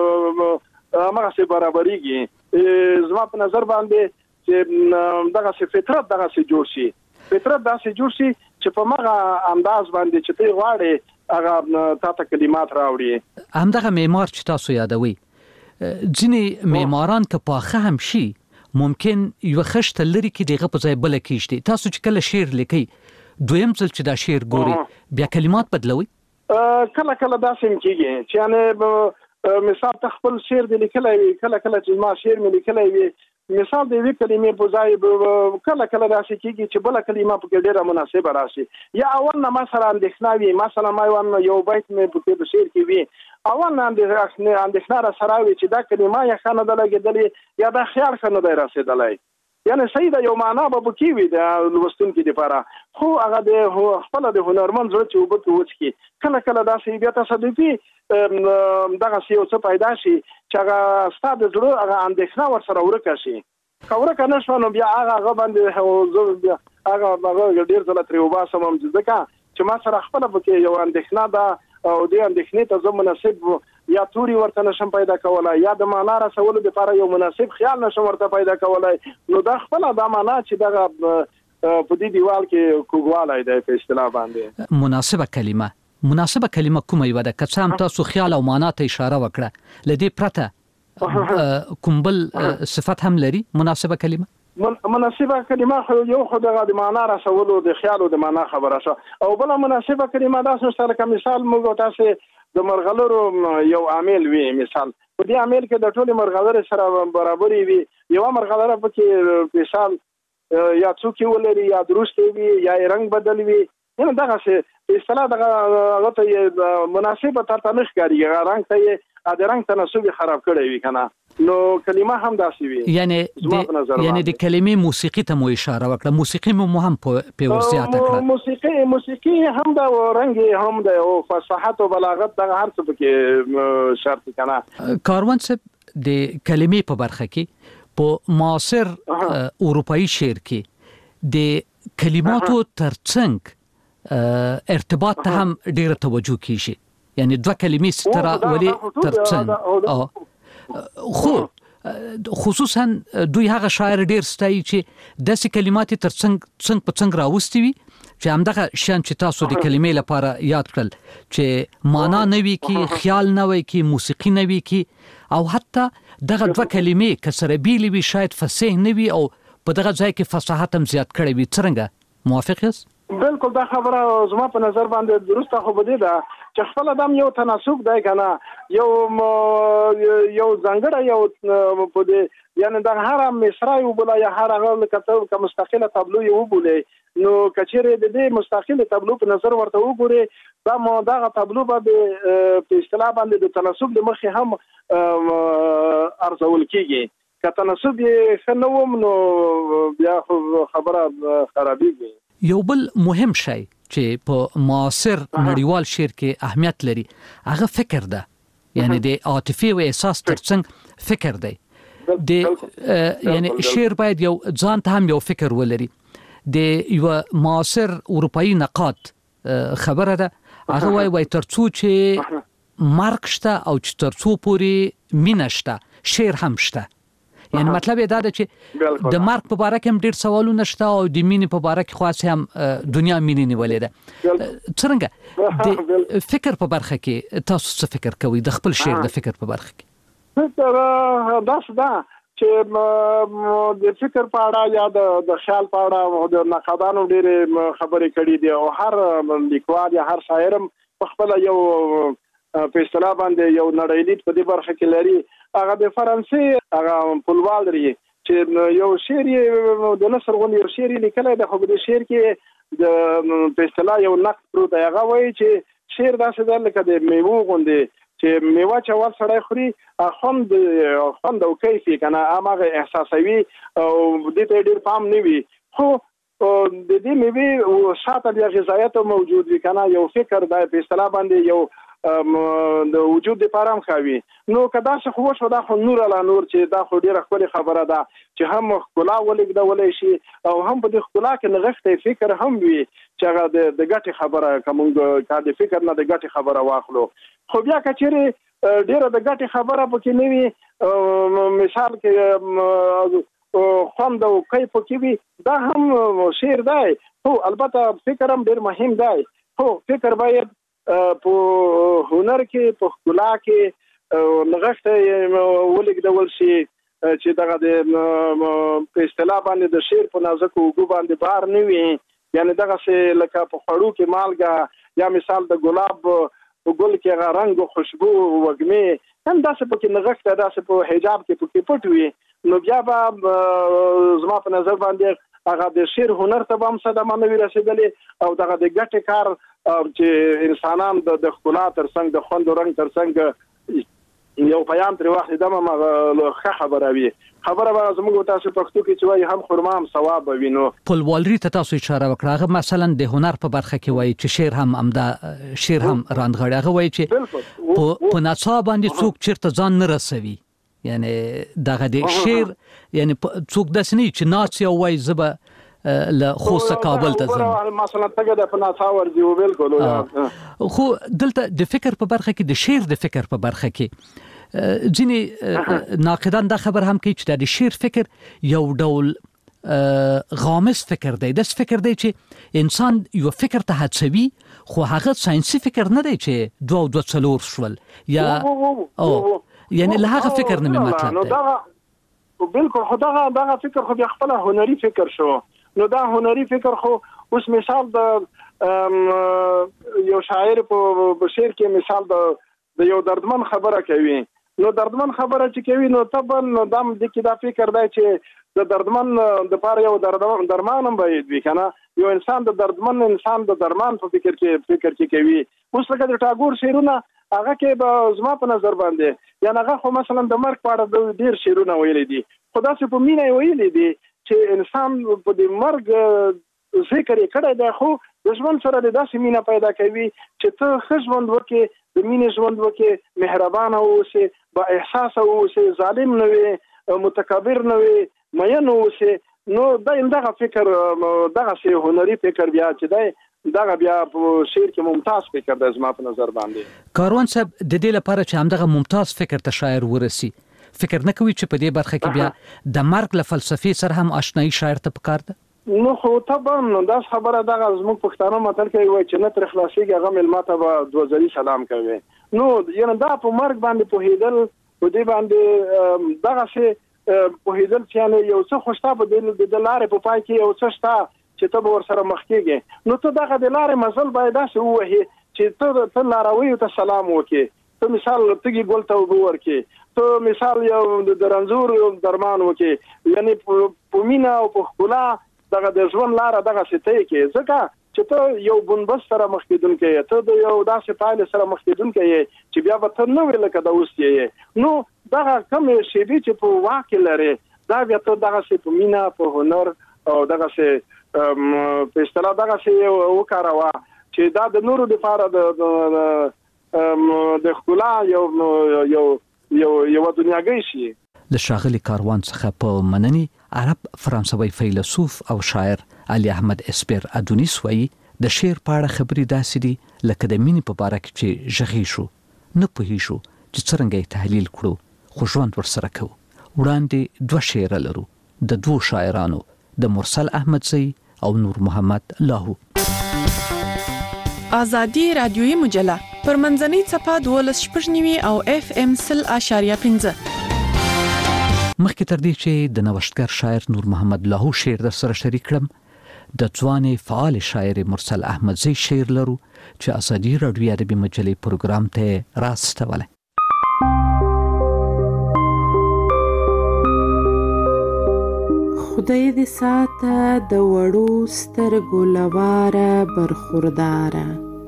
هغه څه برابرېږي. زما په نظر باندې چې دغه څه فطرت دغه څه جوړ شي، فطرت داسې جوړ شي چې په مغه انداز باندې چې ته غواړې هغه تاسو کلمات راوړي. همدغه معمار چې تاسو یادوي، ځینې معماران که پاخه هم شي ممکن یو خشت لري کې دغه په ځای بل کېشتي. تاسو چې کله شعر لیکي دویم ځل چې دا شعر ګوري بیا کلمات بدلوي؟ کله داسې کېږي چې یعنی مثال تخپل شعر دی لیکلای وي، کله چې ما شعر مې لیکلای وي، مثال دی وی کلمې په ځای کله داسې کېږي چې بل کلمه په ډیره مناسبه راشي، یا اول نه مثلا اندېښنه وي، مثلا ما یو بیت مې په شعر کې وي اول نه اندېښنه را سره وي چې دا کلمه یې خنه ده لګېدلې یا دا خیال خنه ده رسېدلی، یعنی صحیح ده یو معنا به پکې وي د لوستونکي لپاره، خو هغه د خپل د هنرمند زړه چې وبته وڅکي کله داسې بیا تصادفي دغه یو څه پیدا شي چې هغه ستاسو د زړه هغه اندېښنه ورسره ورکه شي، خبره نه شو نو بیا هغه باندې هغه ډیر ځله تر وباسم هم ځکه چې ما سره خپل پکې یو اندېښنه ده او دې اندېښنې ته زه مناسب یا توري ورته نشم پیدا کولای، یا د معنا رسولو لپاره یو مناسب خیال نشم ورته پیدا کولای، نو دا خپل د معنا چې دغه په دې دیوال کې کوګوالای دی په اصطلاح باندې. مناسبه کلمه کومه یو ده؟ که څه هم تاسو خیال او معنا ته اشاره وکړه، لدې پرته کوم بل صفت هم لري مناسبه کلمه؟ مناسبه کلمه یو خو د معنا رسولو د خیال او د معنا خبره شو، او بل مناسبه کلمه دا څه لکه مثال موږ تاسو د مرغلرو یو عامل وي، مثال په دې عامل کې د ټولو مرغلرو سره برابرې وي، یو مرغلره پکې مثال یا څوک ولري یا درست وي یا رنگ بدل وي، نو دغه څه په اصطلاح دغه مناسبه ترته نخ کاری رنگ ته د رنگ تناسب خراب کړی وي کنه، نو کلمه هم داسې وي یعنی د کلمې موسیقي ته مو اشاره وکړه موسیقي مو هم په ورزياته کړه موسیقي هم د رنګ هم د فصاحت او بلاغت د هر څه کې شرط کنه کاروان صاحب د کلمې په برخه کې په معاصر اروپאי شعر کې د کلماتو ترڅنګ ارتباط ته هم ډیره توجه کیږي یعنی دوه کلمې ستره ولی ترڅنګ خو خصوصا دوی هغه شاعر ډیر ستایي چې د سې کلمات ترڅنګ په څنګه راوستي وي چې همدغه شان چې تاسو د کلمې لپاره یاد کړل چې معنا نه وي کې خیال نه وي کې موسیقي نه وي کې او حتی دغه دوه کلمې کسره بیل وي شاید فصیح نه وي او په دغه ځای کې فصاحت هم زیات کړی وي څنګه موافق یاست بالکل دا خبره زما په نظر باندې درسته خو بده ده چې خپل ادم یو تناسب دی کنه یو ځانګړی یو په دې یعنی د هر مصرع وبلا یا هر هغه کتاب مستقله تابلو یو بوله نو کچېره د دې مستقله تابلو په نظر ورته وګوري دا مو دغه تابلو په اصطلاح باندې د تناسب د مخې هم ارزول کیږي که تناسب یې خنوم نو بیا خبره خرابېږي یو بل مهم شی چې په معاصر نړیوال شعر کې اهمیت لري هغه فکر ده یعنی د عاطفي او احساس ترڅنګ فکر دی یعنی شعر باید یو ځان ته هم یو فکر ولري د یو معاصر اروپאי نقاد خبره ده هغه وای ترڅو چې مارک شته او چې ترڅو پوری مینه شته شعر هم شته یعنی مطلب دا ده چې د مارک په اړه کوم ډیر سوالونه شته او د مینې په اړه کې خاص هم دنیا مینې نیولې ده څنګه د فکر په برخه کې تاسو څه فکر کوئ د خپل شعر د فکر په برخه کې فکر دا چې د فکر په اړه یا د خیال په اړه او د نقادانو ډېر خبرې کړې دي او هر لیکوال یا هر شاعر په خپل یو په اصطلاح باندې یو نړیلید په دې برخه کې لري هغه د فرانسې هغه پولوال لري چې یو شعر د نثر غونډه یو شعر لیکلی د خو د شعر کې د په اصطلاح یو نقد پروت هغه وایي چې شعر داسې ده لکه د میوه غونډه چې میوه چې اول سړی خوري خوند او کیف یې کنه هغه احساسوي او دې ته ډېر پام نه وي خو د دې میوه شاته بیا غذایت موجود وي کنه یو فکر د په اصطلاح باندې یو د وجود لپاره هم خوي نو کدا څه خو شو دا خو نور علا نور چې دا خو ډیره خپل خبره ده چې هم خلا ولګدولې شي او هم په دې خلا کې نغښتې فکر هم وي چې هغه د ګټي خبره کومه کا د فکر نه د ګټي خبره واخلو خو بیا کچېره ډیره د ګټي خبره پکې نه وي مثال کې خوند او کیف کې وي دا هم شعر دی خو البته فکر هم ډیر مهم دی خو فکر باید په هنر کې په ښکلا کې نغښته ولګدول شي چې دغه د اصطلاح باندې د شعر په نازک وګو باندې بار نه وي یعنی دغه څه لکه په خړو کې مالګه یا مثال د ګلاب په ګل کې هغه رنگ او خوشبو وګمې هم داسې په نغښته داسې په حجاب کې په پټ وي نو بیا به زما په نظر باندې هغه د شعر هنر ته هم صدمه نه رسیدلې او دغه د ګټ کار چې انسانان د ښکلا ترڅنګ د خوند رنگ ترڅنګ یو پیام تر واخلي دمه ښه خبره وي خبره به زموږ تاسو پښتو کې چې وایي هم خرما هم ثواب وینو پولوالری ته تاسو اشاره وکړه هغه مثلا د هنر په برخه کې وایي چې شعر هم امدا شعر هم راندغړی هغه وایي چې په نڅا باندې څوک چیرته ځان نه رسوي یعنی دغه د شعر یعنی څوک داسې نه چې ناڅ یو وایي زبه له خوسته کابل ته ځم مثلا څنګه د پناڅا ورځي بالکل خو دلته د فکر په برخه کې د شعر د فکر په برخه کې ځینې ناقدان دا خبر هم کوي چې د شعر فکر یو ډول غامض فکر دی د فکر دی چې انسان یو فکر ته هڅوي خو هغه ساينسي فکر نه دی چې دوه څلور شول یا یعنی له هغه فکر نه مطلب دی نو بالکل خدغه فکر خو بیا خپل هنري فکر شو نو دا هنري فکر خو اوس مثال د یو شاعر په شعر کې مثال د یو دردمن خبره کوي نو دردمن خبره چې کوي نو طبعا دم د کې دا فکر دی چې د دردمن د پاره یو درمان هم باید وي کنه یو انسان د دردمن انسان د درمان په فکر کې کوي اوس لکه د ټاګور شعرونه هغه کې به زما په نظر باندې یا هغه خو مثلا د مرګ په اړه ډیر شعرونه ویلي دي خدا سي په مینه ویلي دي چې انسان په دې مرګ ذکر یې کړی دی خو د ژوند سره د داسې مینه پیدا کوي چې ته ښه ژوند وکړې د مینې ژوند وکړې مهربانه اوسې با احساسه اوسې ظالم نه وي متکبر نه وي مین اوسې نو دغه فکر دغه سي هنري فکر بیا چې دی دغه بیا په شعر کې ممتاز فکر د زما په نظر باندې کاروان صاحب د دې لپاره چې همدغه ممتاز فکر ته شاعر ورسي فکر نه کوي چې په دې برخه کې بیا د مرګ له فلسفي سره هم آشنایی شاعر ته پکار ده نو خو طبعا دا خبره دغه زموږ پښتانه متل کوي وای چې نه تر خلاصيږي هغه ملماته به دوزري سلام کوي نو یعنی دا په مرګ باندې په هیدل په دې باندې دغه څه په هیدل چې یو څه خوشتا په د لارې په پای کې یو څه شتا چې ته ور سره مخ کېږي نو ته دغه د لارې مزل باید داسې ووهي چې ته لاروي ته سلام وکې ته مثال تګي ګول ته ورکې ته مثال یو د رنځور درمان وکې یعنی په مینا او په خلا دغه د ژوند لار دغه ستې کې ځکه چې ته یو بنبست سره مخ کېدون کې ته د یو داسې پایله سره مخ کېدون کې چې بیا به ته نو ویل کده اوس یې نو دغه کوم شی چې په واقع لري دا بیا ته دغه سي په مینا په هنر او دغه سي په اصطلاح دغه سي وکړوا چې دا د نورو لپاره د خلا یو دنیاګي شي د شاغلي کاروان څخه په منني عرب فرانسوي فیلسوف او شاعر علي احمد اسپر ادونیس وایي د شعر په اړه خبرې داسې دي لکه د مینې په باره کې چې ژغې شو نه پوهیږو چې څرنګه یې تحلیل کړو خو ژوند ورسره کوو وړاندې دوه شعر لرو د دوه شاعرانو د مرسل احمدزي او نور محمد لاهو آزادي رادیویی مجله پر منځنۍ صفحه 12.9 او FM 100.5 مخکې تر دې چې د نوښتګر شاعر نور محمد لاهو شعر در سره شریک کړم د ځوانې فعال شاعر مرسل احمدزي شعر لرو چې آزادي رادیویی ادبي مجلې پروګرام ته راستوله خدای دې ساته د وړو سترګو لواره برخورداره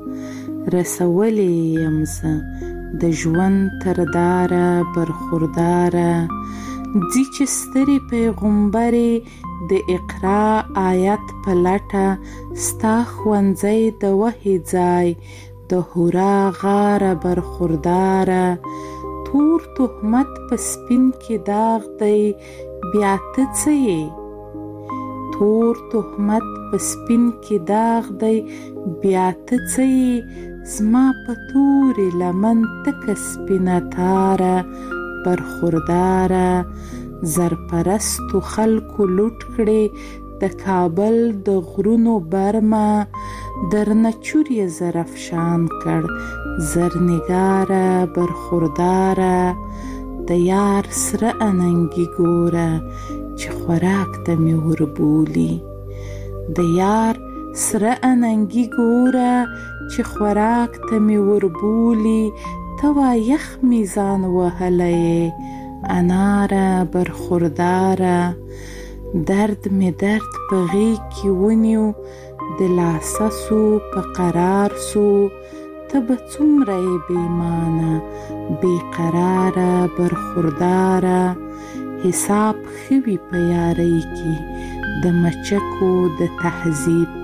رسولې يمزه د ژوند تر داره برخورداره دي چې ستري پیغمبري د اقرا آیت په لټه ستا ښوونځی د وحي ځای د هورا غاره برخورداره تور تهمت په سپین کې داغ دی بیا ته څه یې تور تهمت په سپین کې داغ دی بیا ته څه یې زما په تورې لمن تکه سپینه تاره برخورداره زرپرستو خلکو لوټ کړي د کابل د غرونو برمه درنه چورې زرافشان کړ زرنګاره برخورداره د یار سره اننګي ګوره چې خوراک ته مې وربولي د یار سره اننګي ګوره چې خوراک ته مې وربولي توا یخ میزان وهلې اناره برخورداره درد می درد په غیږ کې ونیو د لاسه سو په قرار سو ته به څومره یې بېمانه بېقراره برخورداره حساب ښه وي په یارۍ کې د مچکو د تهذیب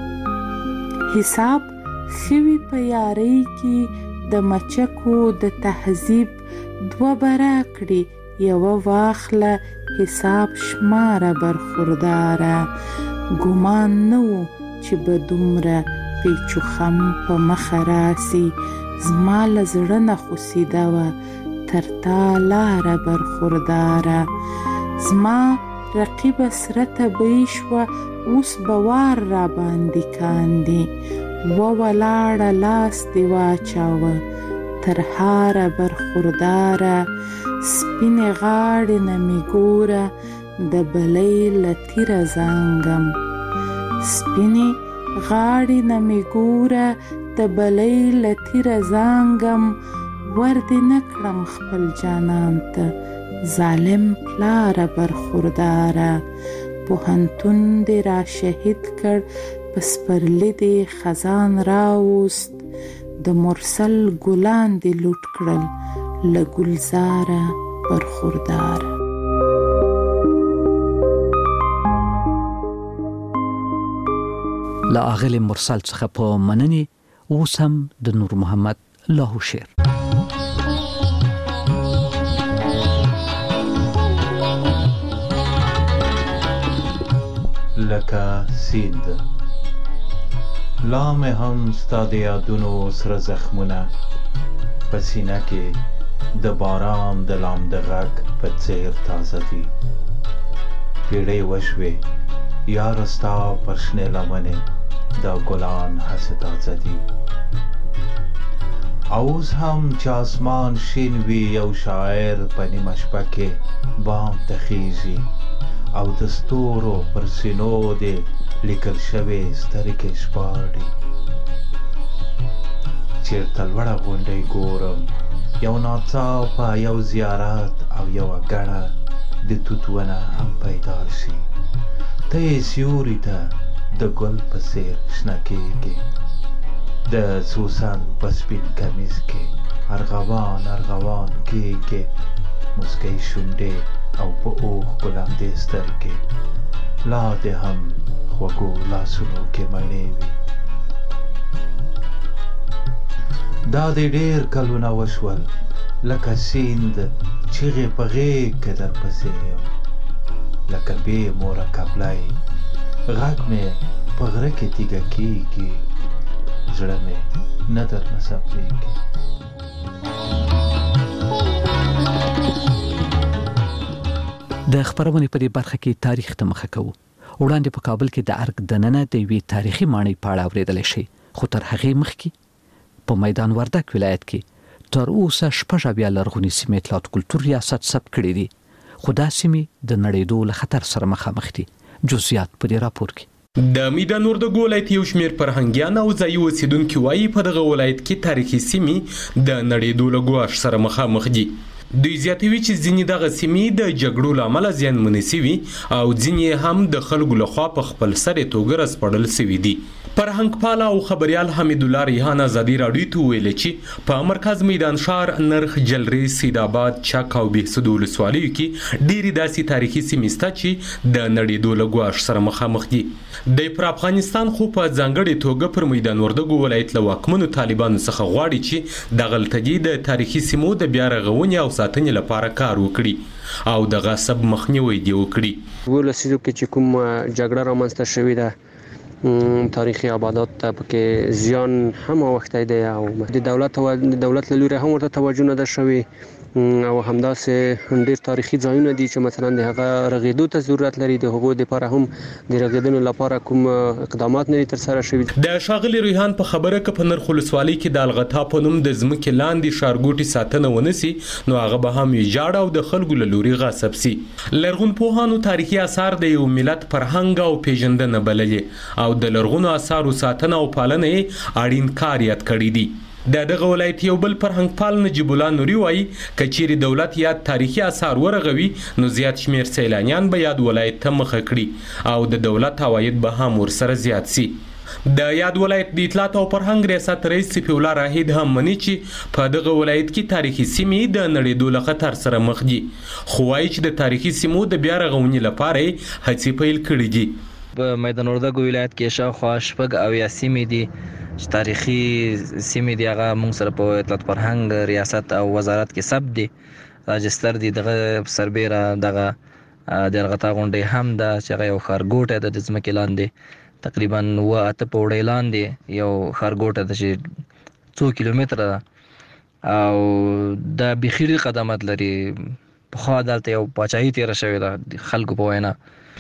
حساب ښه وي په یارۍ کې د مچکو د تهذیب دوه برا کړي یوه واخله حساب شماره برخورداره ګمان نه و چې به دومره پیچو خم په مخه راسي زما له زړه نه خوسیده وه تر تا لاره برخورداره زما رقیبه سره طبیعي شوه اوس به وار را باندې کاندي ولاړه لاس دی واچاوه تر هاره برخورداره سپینې غاړې نه مې ګوره د بلۍ له تیره زانګم سپینې غاړې نه مې ګوره د بلۍ له تیره زانګم ور دې نه کړم خپل جانان ته ظالم پلاره برخورداره پوهنتون دې را شهید کړ په سپرلي دې خزان راوست د مرسل ګلان دې لوټ کړل له ګلزاره برخورداره. لا اغلی مرسل څخه په مننې اوس هم د نور محمد لاهو شعر. لکه سیند لا مې هم ستا د یادونو سره زخمونه په سینه کې د باران د لامده غږ په څیر تازه دي. پیړۍ وشوې یاره ستا پر شنې لمنې دا ګلان هسې تازه دي. اوس هم چې اسمان شین وي یو شاعر په نیمه شپه کې بام ته خیژي او د ستورو پر سینو دې لیکل شوې سترګې شپاړي. چېرته لوړه غونډۍ ګورم یو ناڅاپه یو زیارت او یوه ګړه د توت ونه هم پیدا شي. ته یې سیوري ته د ګل په څېر شنه کېږي. د سوسن په سپین کمیز کې ارغوان ارغوان کېږي. مسکۍ شونډې او په اوښ ګلمدې سترګې لا دې هم خوږو لاسونو کې مڼې وي. دا دې ډېر کلونه وشول لکه سیند چغې په غېږ کې درپسې یم. لکه بې موره کپلی غږ مې په غره کې تیږه کېږي. زړه مې نه درنه سپېږي. د خبرونې په دې برخه کې تاریخ ته مخه کوو. وړاندې په کابل کې د ارګ دننه د یوې تاریخي ماڼۍ په اړه اورېدلی شي، خو تر هغې مخکې په میدان وردګ ولایت کې تر اوسه 86 لرغونې سیمې اطلاعات کلتور ریاست ثبت کړي دي، خو دا سیمې د نړېدو له خطر سره مخامخ دي. جزئیات په دې راپور کې. د میدان وردګ ولایت یو شمېر فرهنګیان او ځایي اوسیدونکي وایي په دغه ولایت کې تاریخي سیمې د نړېدو له ګواښ سره مخامخ دي. دوی زیاتوي چې ځینې دغه سیمې د جګړو له امله زیانمنې سوي او ځینې هم د خلکو لخوا په خپل سرې توګه رسپړل سوي دي. فرهنګپال او خبريال حمید الله ریحان ازادي راډیو ته ویل چې په مرکز میدان شهر نرخ جلریز سیدآباد چک او بهسود ولسوالیو کې ډېرې داسې تاریخي سیمې شته چې د نړېدو له ګواښ سره مخامخ دي. د پر افغانستان خو په ځانګړې توګه پر میدان وردګ ولایت له واکمنو طالبانو څخه غواړي چې د غلطګي د تاریخي سیمو د بیا رغونې او ساتنې لپاره کار وکړي او د غصب مخنیوي دی وکړي. ولسیدو کې چې کوم جګړه رامنځته شوې ده تاریخي آبادات ته پکې زیان هم اوښتی دی او د دولت له لوري هم ورته توجه نه ده شوې او همداسې ډېر تاریخي ځایونه دي چې مثلا د هغه رغېدو ته ضرورت لري. د هغو دپاره هم د رغېدنې لپاره کوم اقدامات نه دي ترسره شوي. د ښاغلي ریحان په خبره که په نرخ ولسوالۍ کې د الغتا په نوم د ځمکې لاندې ښارګوټي ساتنه ونه سي نو هغه به هم ویجاړ او د خلکو له لوري غصب سي. لرغونپوهانو تاریخي آثار د یو ملت فرهنګ او پیژندنه بللې او د لرغونو آثارو ساتنه او پالنه یې اړین کار یاد کړی دی. د دغه ولایت یو بل فرهنګپال نجیب الله نوري وایي که چیرې دولت یاد تاریخي آثار ورغوي نو زیات شمېر سیلانیان به یاد ولایت ته مخه کړي او د دولت عواید به هم ورسره زیات سي. د یاد ولایت د اطلاعات او فرهنګ ریاست رئیس صفی الله راهید هم مني چې په دغه ولایت کې تاریخي سیمې د نړېدو له خطر سره مخ دي، خو وایي چې د تاریخي سیمو د بیا رغونې لپاره هڅې پیل کړي دي. په میدان وردګ ولایت کې شاوخوا 80 سیمې دي چې تاریخي سیمې دي. هغه موږ سره په اطلاعات فرهنګ ریاست او وزارت کې ثبت دي، راجستر دي. دغه سربیره دغه د الغتا غونډۍ هم ده چې هغه یو ښارګوټی ده د ځمکې لاندې تقریبا 8 پوړۍ لاندې یو ښارګوټی ده چې 2 کیلومتره ده او د بیخي ډېر قدامت لري. پخوا دلته یو پاچاهي تېره شوې ده خلکو په وینا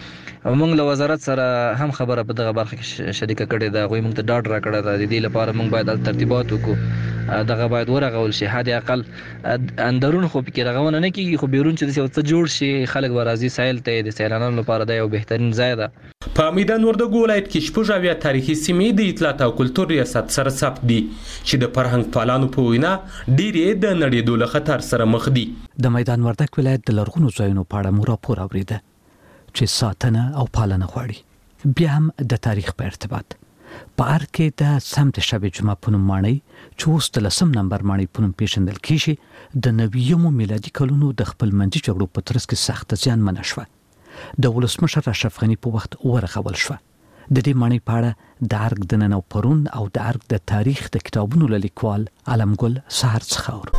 او موږ له وزارت سره هم خبره په دغه برخه کې شریکه کړې ده. هغوی موږ ته ډاډ راکړی ده د دې لپاره موږ باید هلته ترتیبات وکړو، دغه باید ورغول شي. حد اقل اندرون خو پکې رغونه نه کېږي خو بیرون چې داسې یو څه جوړ شي خلک به راځي سیل ته. د سیلانیانو لپاره دا یو بهترین ځای ده. په میدان وردګ ولایت کې 86 تاریخي سیمې د اطلاعات او کلتور ریاست سره ثبت دي چې د فرهنګپالانو په وینا ډېرې د نړېدو له خطر سره مخ دي. د میدان وردګ ولایت د لرغونو ځایونو په اړه مو راپور اورېده چې ساتنه او پالنه غواړي. بیا هم د تاریخ په ارتباط پار کې د سمت شب جمعه پونم مانی چوست لسم نمبر مانی پونم پیژندل کیږي د نویمو میلادي کلونو د خپلمنځي جګړو په ترڅ کې سخت زیان منشوه د ولسمشر اشرف غنی په وخت ورغول شو د دې مانی په اړه د ارګ د ننو پرون او د ارګ د تاریخ د کتابونو لیکوال علمګل سحر څخور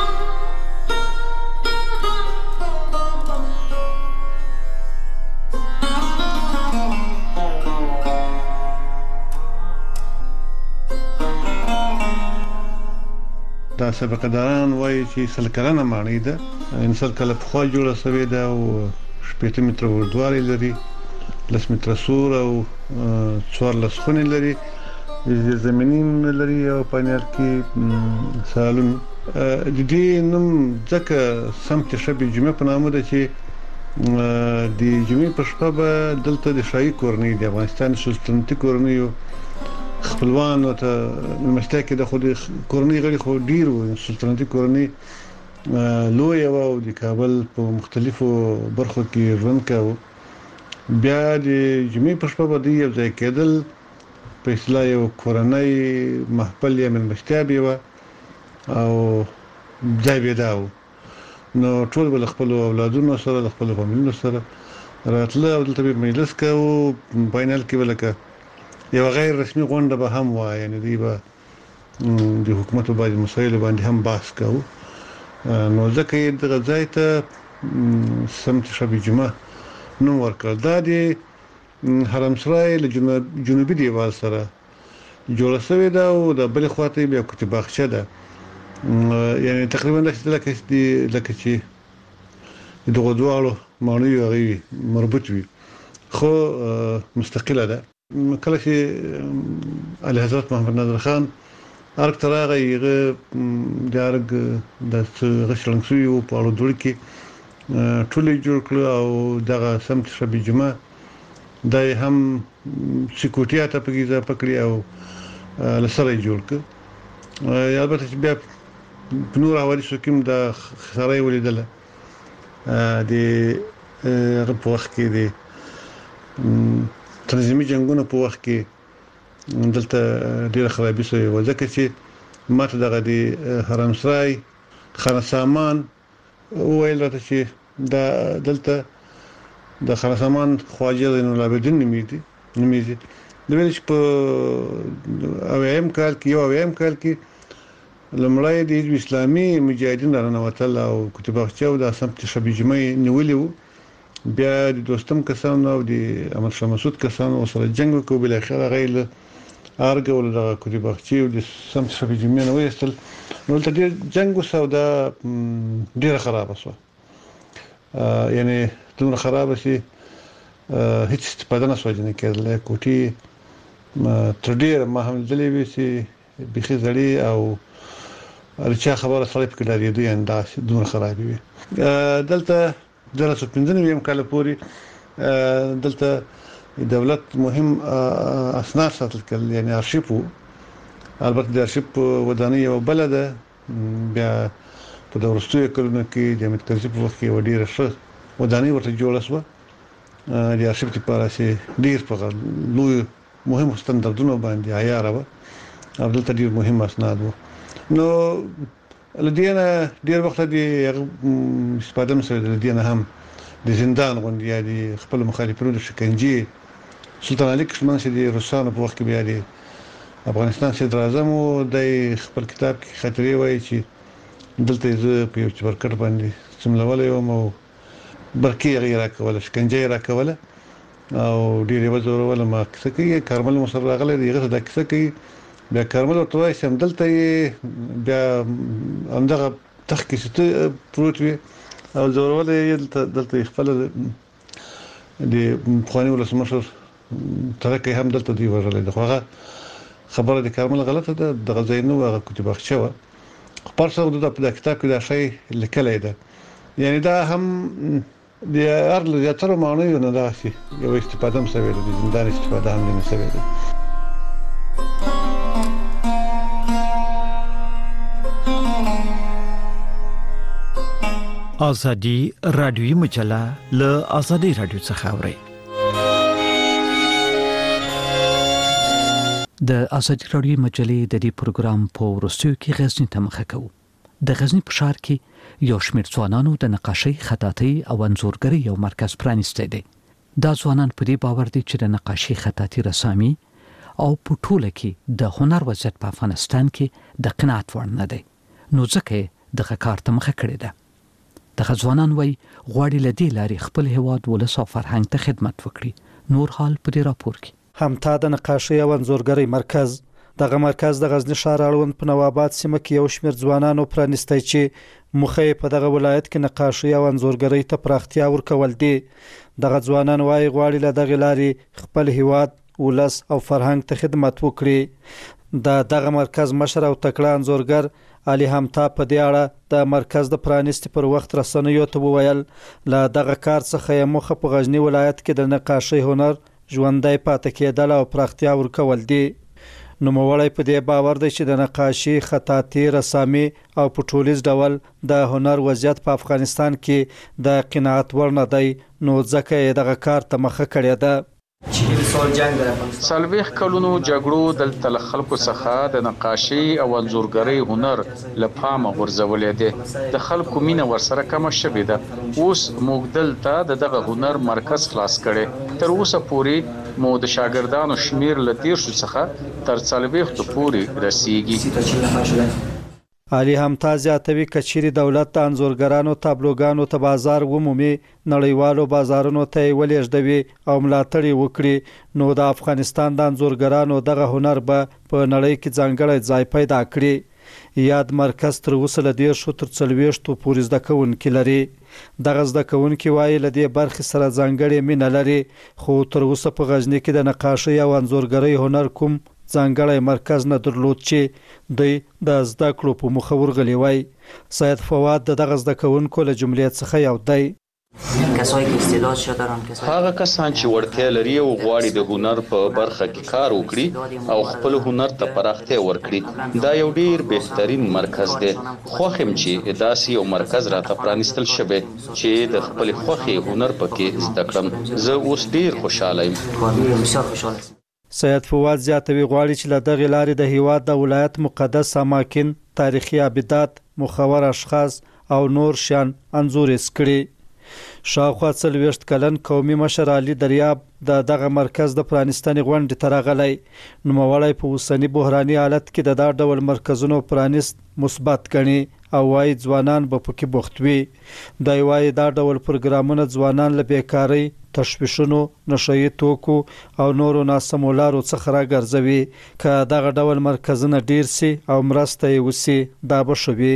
دا سابقه داران وایي چې سلکلنه معنی ده انسان کله په خوا جوړه سوې ده او 8 متره اوږدوالی لري 10 متره سور او 14 خونې لري زمینین لري او پانیل کې سالون د دې نوم ځکه سمت شب جمعه په نامه ده چې د جمعې په شپه به دلته د شاهي کورنۍ د افغانستان سلطنتي کورنۍ خپلوان او ته مستای کې د خو د کورنۍ غړي خو ډیر و سلطنتي کورنۍ لوی او د کابل په مختلفو برخو کې ژوند کاوه بیا د جمعې په شپه باندې یو ځای کېدل په اصطلاح یو کورنۍ محفل یا مستابي و او ځای بداو نو ټول بل خپل اولادونو سره خپل فامیلونو سره راتله او دلته مجلس کاوه فاینل کې ولکه یو غیر رسمي غونډه به هم وای یعنی دی به د حکومت په باندې مسایل باندې هم بحث کاوه نو ځکه د غځای ته سمت شب جمعه نو ورکړل دا د حرم سرای له جنوبي دیوال سره جوړ شوی دا او د بل خواته بیا کتب باغچه ده یعنی تقریبا لکه چې دغه دوالو معنی غوي مربوط وي خو مستقله ده کله چې علي حضرت محمد نادر خان ارګ تراغه د ارګ د غشلنګسوي او په اړه دوړ کې ټولې جوړ کړ او دغه سمت شب جمعه دای هم سکوټیا ته پکې پکړی او لسره جوړ کړ البته چې بیا نور حوالی شو کوم د خسارې ولیدله د په وخت کې د تنظیمي جنگونو په وخت کې دلته ډیره خرابې شوې و ځکه چې ماته دغه د حرم سرای خانه سامان ویل راته چې دا دلته د خانه سامان خواجه زین العابدین نومیږي د ویل چې په اویم کال کې لمړی د حزب اسلامي مجاهدین رانوتل او کتب باغچه او د سمت شب جمعه نیولې و بیا د دوستم کسان او د احمد شاه مسعود کسان سره جنگ وکړ بل اخر غیل ارګ ول د کتب باغچه او د سمت شب جمعه نو وستل نو ته جنگ وسو دا ډیره خراب شو یعنی دومره خراب شي هیڅ استفاده نه شوه نه کېدل کوټي تر ډیره ما هم دلې وی سي بخي زړی او ارچا خبره سره په کډاري دی انداز دومره خراب وي دلته درس پنځنوي کال پوري دلته دولت مهم اسناد ساتل کړل یعنی ارشیف البته د ارشیف ودانۍ او بلده بیا په دورستوي کلونو کې د مرکزي په وخت کې وډیره ښه ودانۍ ورته جوړه شو د ارشیف لپاره چې ډیر په لوی مهم ستاندردونو باندې عیار و او دلته ډیر مهم اسناد وو نو لدينا ډیر وخت دی استفاده مسوي لدينا هم د زندان غوندي یا د خپل مخالفینو د شکنجه سلطان علي کشمن چې د روسانو په وخت کې بیا د افغانستان صدر اعظم او د خپل کتاب کې خاطرې وایي چې دلته زه په یو چبرکټ باندې سملول یم او برکی غیر کوله شکنجه را کوله او ډیر وزور ولا ما څه کوي کارمل مصر راغله دغه د څه کوي بیا کارمل او توای سم دلته بیا اندغه تخکیسته پروت وي او زور ولا دلته خپل د خواني ولسمشر ترکه هم دلته دی ورغله دغه خبره د کارمل غلطه ده د غزینو هغه کتب اخچوه پرڅو د کتاب کې دا شی لیکلای ده یعنی دا هم د ارل زیاتره معنی نه ده چې یو استفاده هم سوي د زندان استفاده هم نه سوي ده ازادي رادیوي مجله له ازادي رادیو څخه اوري د ازادي راډیو مجلې د دې پروګرام په وروستیو کې غزنی ته مخه کوو. د غزنی په ښار کې یو شمېر ځوانانو د نقاشۍ، خطاطۍ او انځورګرۍ یو مرکز پرانیستی دی. دا ځوانان په دې باور دي چې د نقاشۍ، خطاطۍ، رسامي او په ټوله کې د هنر وضعیت په افغانستان کې د قناعت وړ نه دی، نو ځکه دغه کار ته مخه کړې ده. دغه ځوانان وایي غواړي له دې لارې خپل هیواد، ولس او فرهنګ ته خدمت وکړي. نور حال په دې راپور کې. همتا د نقاشۍ او انځورګرۍ مرکز، دغه مرکز د غزنی ښار اړوند په نواباد سیمه کې یو شمېر ځوانانو پرانیستی چې موخه یې په دغه ولایت کې نقاشۍ او انځورګرۍ ته پراختیا ورکول دي. دغه ځوانان وایي غواړي له دغې لارې خپل هیواد، ولس او فرهنګ ته خدمت وکړي. دغه مرکز مشر او تکړه انځورګر علي همتا په دې اړه د مرکز د پرانیستي پر وخت رسنیو ته وویل له دغه کار څخه یې موخه په غزنی ولایت کې د نقاشۍ هنر ژوندی پاتې کېدل او پراختیا ورکول دي. نوموړی په دې باور دی چې د نقاشي، خطاطي، رسامي او په ټولیز ډول د هنر وضعیت په افغانستان کې د قناعت وړ نه دی، نو ځکه یې دغه کار ته مخه کړې ده. سلويخ کلونو جګړو دلته له خلکو څخه د نقاشي او انځورګرۍ هنر له پامه غورځولې دي. د خلکو مینه ورسره کمه شوې ده. اوس موږ دلته دغه هنر مرکز خلاص کړي. تر اوسه پورې مو د شاګردانو شمیر له 30 څخه تر 40 پورې رسیږي. علي همتا زیاتوي کچيري دولت د انځورګرانو تابلوګانو ته بازار ومومي، نړیوالو بازارونو ته ولېږدوي او ملاتړ وکړي، نو د افغانستان د انځورګرانو دغه هنر به په نړۍ کې ځانګړی ځای پیدا کړي. یاد مرکز تر اوسه له 10 تر 40 پورې زده کوونکي لري. دغه زده کوونکي وایي له دې برخې سره ځانګړې مینه لري، خو تر اوسه په غزنی کې د نقاشۍ او انځورګرۍ هنر کوم ځانګړی مرکز نه درلود چې دوی د زده کړو په موخه ورغلی وای. سید فواد دغه زده کوونکو له جملې څخه یو دی. هغه کسان چې وړتیا لري او غواړي د هنر په برخه کې کار وکړي او خپل هنر ته پراختیا ورکړي، دا یو ډیر بهترین مرکز دی. خوښم چې داسې یو مرکز راته پرانیستل شوی چې د خپل خوښې هنر پکې زده کړم. زه اوس ډیر خوشاله یم. سید فواد زیاتوي غواړي چې له دغې لارې د هیواد د ولایت مقدس اماکن، تاریخي ابدات، مخور اشخاص او نور شیان انځورېز کړي. شاوخوا 40 کلن قومي مشر علي دریاب دغه مرکز د پرانیستنې غونډې ته راغلی. نوموړی په اوسني بحراني حالت کې د دا ډول مرکزونو پرانیست مثبت ګڼي او وايي ځوانان به پکې بوخت وي. دی وايي دا ډول پروګرامونه ځوانان له بیکارۍ، تشویشونو، نشهیي توکو او نورو ناسمو لارو څخه راګرځوي. که دغه ډول مرکزونه ډیر سي او مرسته یې وسي، دا به ښه وي.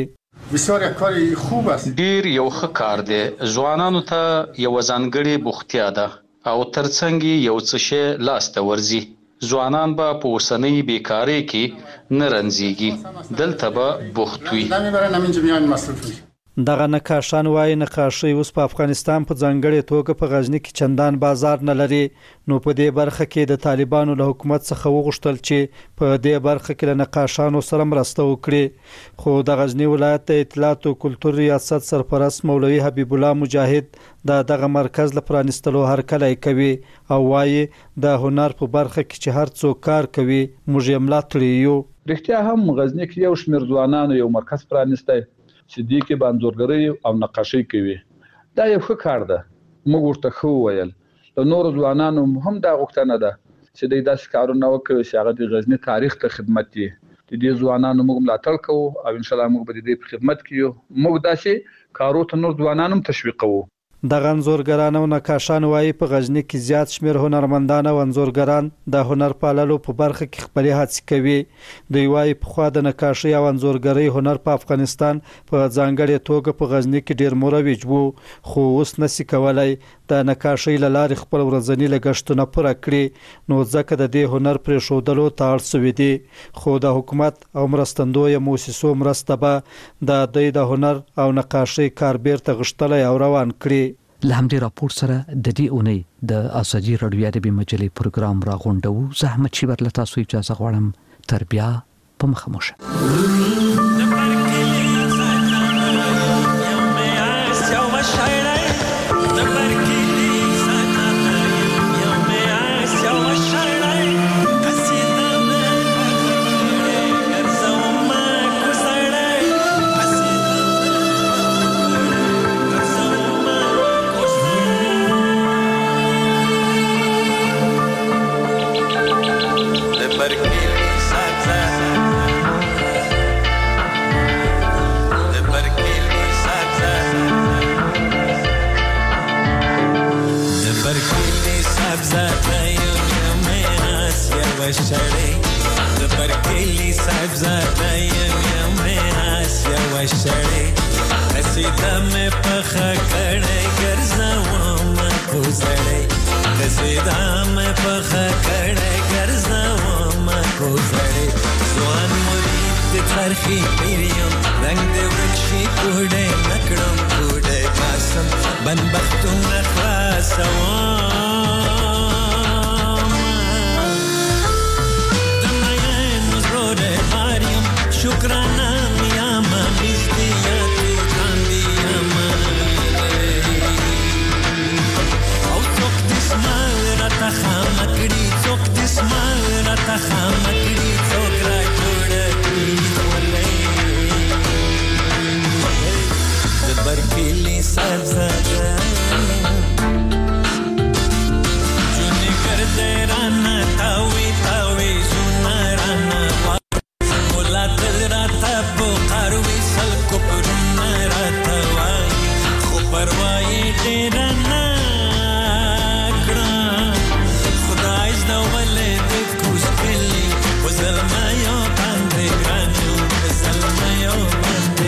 ډیر یو ښه کار دی. ځوانانو ته یو ځانګړې بوختیا ده او ترڅنګ یو څه شی لاس ته ورځي. ځوانان به په اوسنۍ بیکارۍ کې نه رنځيږي، دلته به بوخت وي. دغه نقاشان وایي نقاشۍ اوس په افغانستان په ځانګړې توګه په غزنی کې چندان بازار نه لري، نو په دې برخه کې د طالبانو له حکومت څخه وغوښتل چې په دې برخه کې له نقاشانو سره مرسته وکړي. خو د غزنی ولایت د اطلاعات او کلتور ریاست سرپرست مولوي حبیب الله مجاهد دغه مرکز له پرانیستلو هرکلی کوي او وایي د هنر په برخه کې چې هر څوک کار کوي موږ یې ملاتړي یو. رښتیا هم غزنی کې یو شمېر ځوانانو یو مرکز پرانیستی چې دې کې انځورګرۍ او نقاشۍ کوي. دا یو ښه کار ده. موږ ورته ښه وویل. د نورو ځوانانو هم دا غوښتنه ده چې دوی داسې کارونه وکړي چې هغه د غزنی تاریخ ته خدمت وي. د دې ځوانانو موږ ملاتړ کوو او ان شاء الله موږ به د دې په خدمت کې یو. موږ داسې کارو ته نور ځوانان هم تشویق کوو. دغه انځورګران او نقاشان وایي په غزنی کې زیات شمېر هنرمندان او انځورګران د هنر پاللو په برخه کې خپلې هڅې کوي. دوی وایي پخوا د نقاشۍ او انځورګرۍ هنر په افغانستان په ځانګړې توګه په غزنی کې ډیر مروج وو، خو اوس نشي کولای د نقاشۍ له لارې خپل ورځني لګښتونه پوره کړي، نو ځکه د دې هنر پرېښودلو ته اړ شوي دي. خو د حکومت او مرستندویه موسسو مرسته به د دوی د هنر او نقاشۍ کار بیرته غښتلی او روان کړي. له همدې راپور سره د دې اونۍ د ازادي راډیو ادبي مجلې پروګرام راغونډو. زه احمد شیبر له تاسو اجازه غواړم. تر بیا په مخه مو شه. وشړې د برکلی صاحب زاده یم آسیا وشړې رسیده مې پخه کړې ګرځوم کوزړې رسیده مې پخه کړې ګرځوم کوزړې ځوان مرید د ترخی پیریم رنگ د ورکشي کوډې نکړم کوډې پاسم بنبختونه خلاصوم د مین زروره ماریم شکرانه میاما بیستیا تو کاندیم او څوک دسمال را تخامکړي څوک دسمال را تخامکړي څوک را جوړ کړي ولې د برکلی سبزه جونې ګرځې رانا تاوي تاوي زونرانا مولا دل راته بوقاروي سل کو پرونه راته وای خو پروايي ډېر نه کړه خدای زده ولې دې کوس کلی وزلما یو باندې ګرانو وزلما یو باندې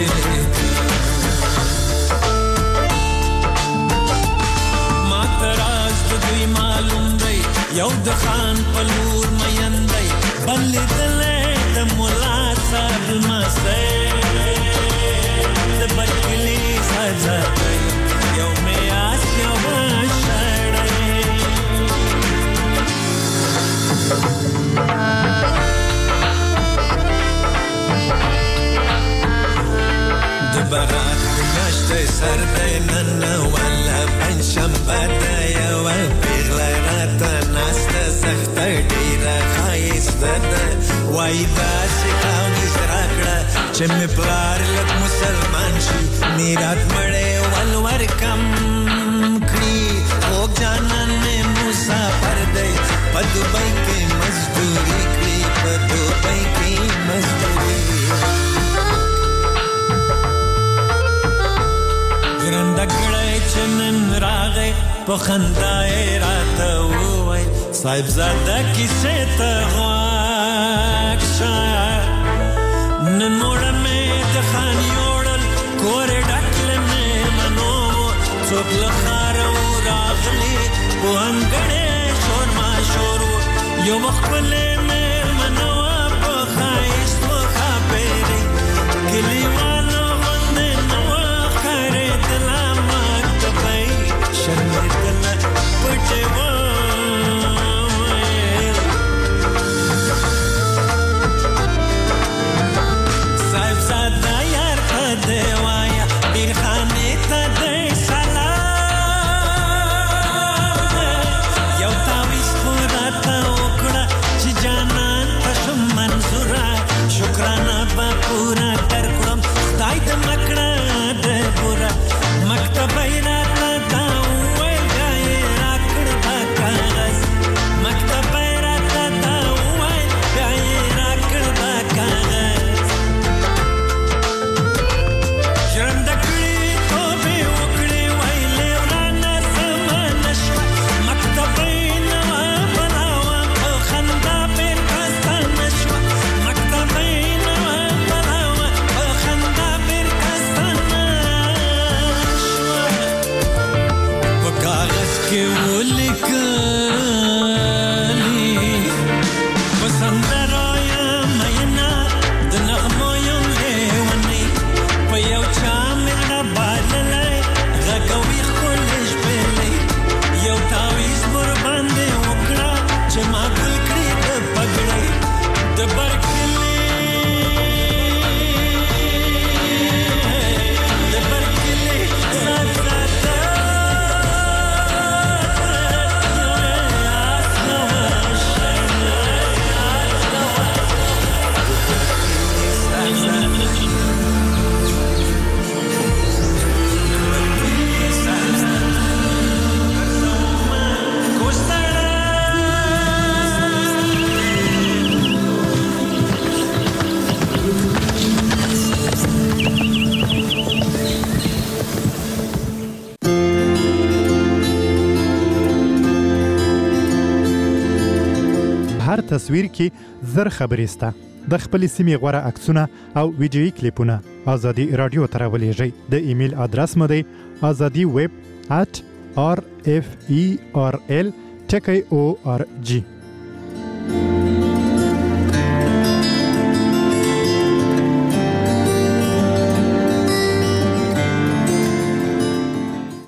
ما تراز د دوی معلوم دی یو د خان په لور میندای بلې دلې د مولا صاحب مسته د برکلی سزا یو مې آس یو شړې د برات میاشتې سر دی نن ولا پنځشنبه ده یو پیغله راته ناسته سخته ډېره ښایسته ده وایي داسې قامیز راکړه چې مې پلار لږ مسلمان شي میرات مړی ولور کم کړي خوږ جانان مې مسافر دی په دوبۍ کې مزدوري کړي په دوبۍ کې مزدوري ژرنده کړی چې نن راغی په خندا یې راته وویل صاحبزاده کیسې ته غوږ شه نن موړه مې د خان یوړل کور یې ډک له مېلمنو څوک له ښاره و راغلي په انګړې شور ماشور و یو ښکلې مېلمنه وه په ښایست و ښاپېرې کلیوالو غوندې نه وه ښکارېدله مکتبۍ شرمېدله پټې وویل صاحبزاده یار ته دې وایه پیرخانې ته دې سلام یو تاویز خو راته وکړه چې جانان ته شم منظوره شکرانه به پوره درکړم خدای دې مکړه دې پوره مکتبۍ راته دا وویل بیا یې راکړ دا کاغذ مکتبۍ راته دا وویل بیا یې راکړ دا کاغذ ژرنده کړي توبې وکړې ویلې ورانه زمانه شوه مکتبۍ نه وه بلا وه په خندا بېرته ستانه شوه مکتبۍ نه وه بلا وه په خندا بېرته ستانه شوه په کاغذ کې ولیکلي په سندرو یم میینه د نغمو یم لیونی په یو چا مې زړه بایللی غږوي ښکلې شپېلۍ یو تاویز ورباندې وکړه چې ما ګل کړي د پګړۍ د برکلي د برکلي سبزاده یو هر تصویر کې زر خبرې سته. د خپل سیمې غوره عکسونه او ویډیویي کلیپونه ازادي رادیو ته راولېږئ. د ایمیل ادرس مو دی azadiweb@rferl.org.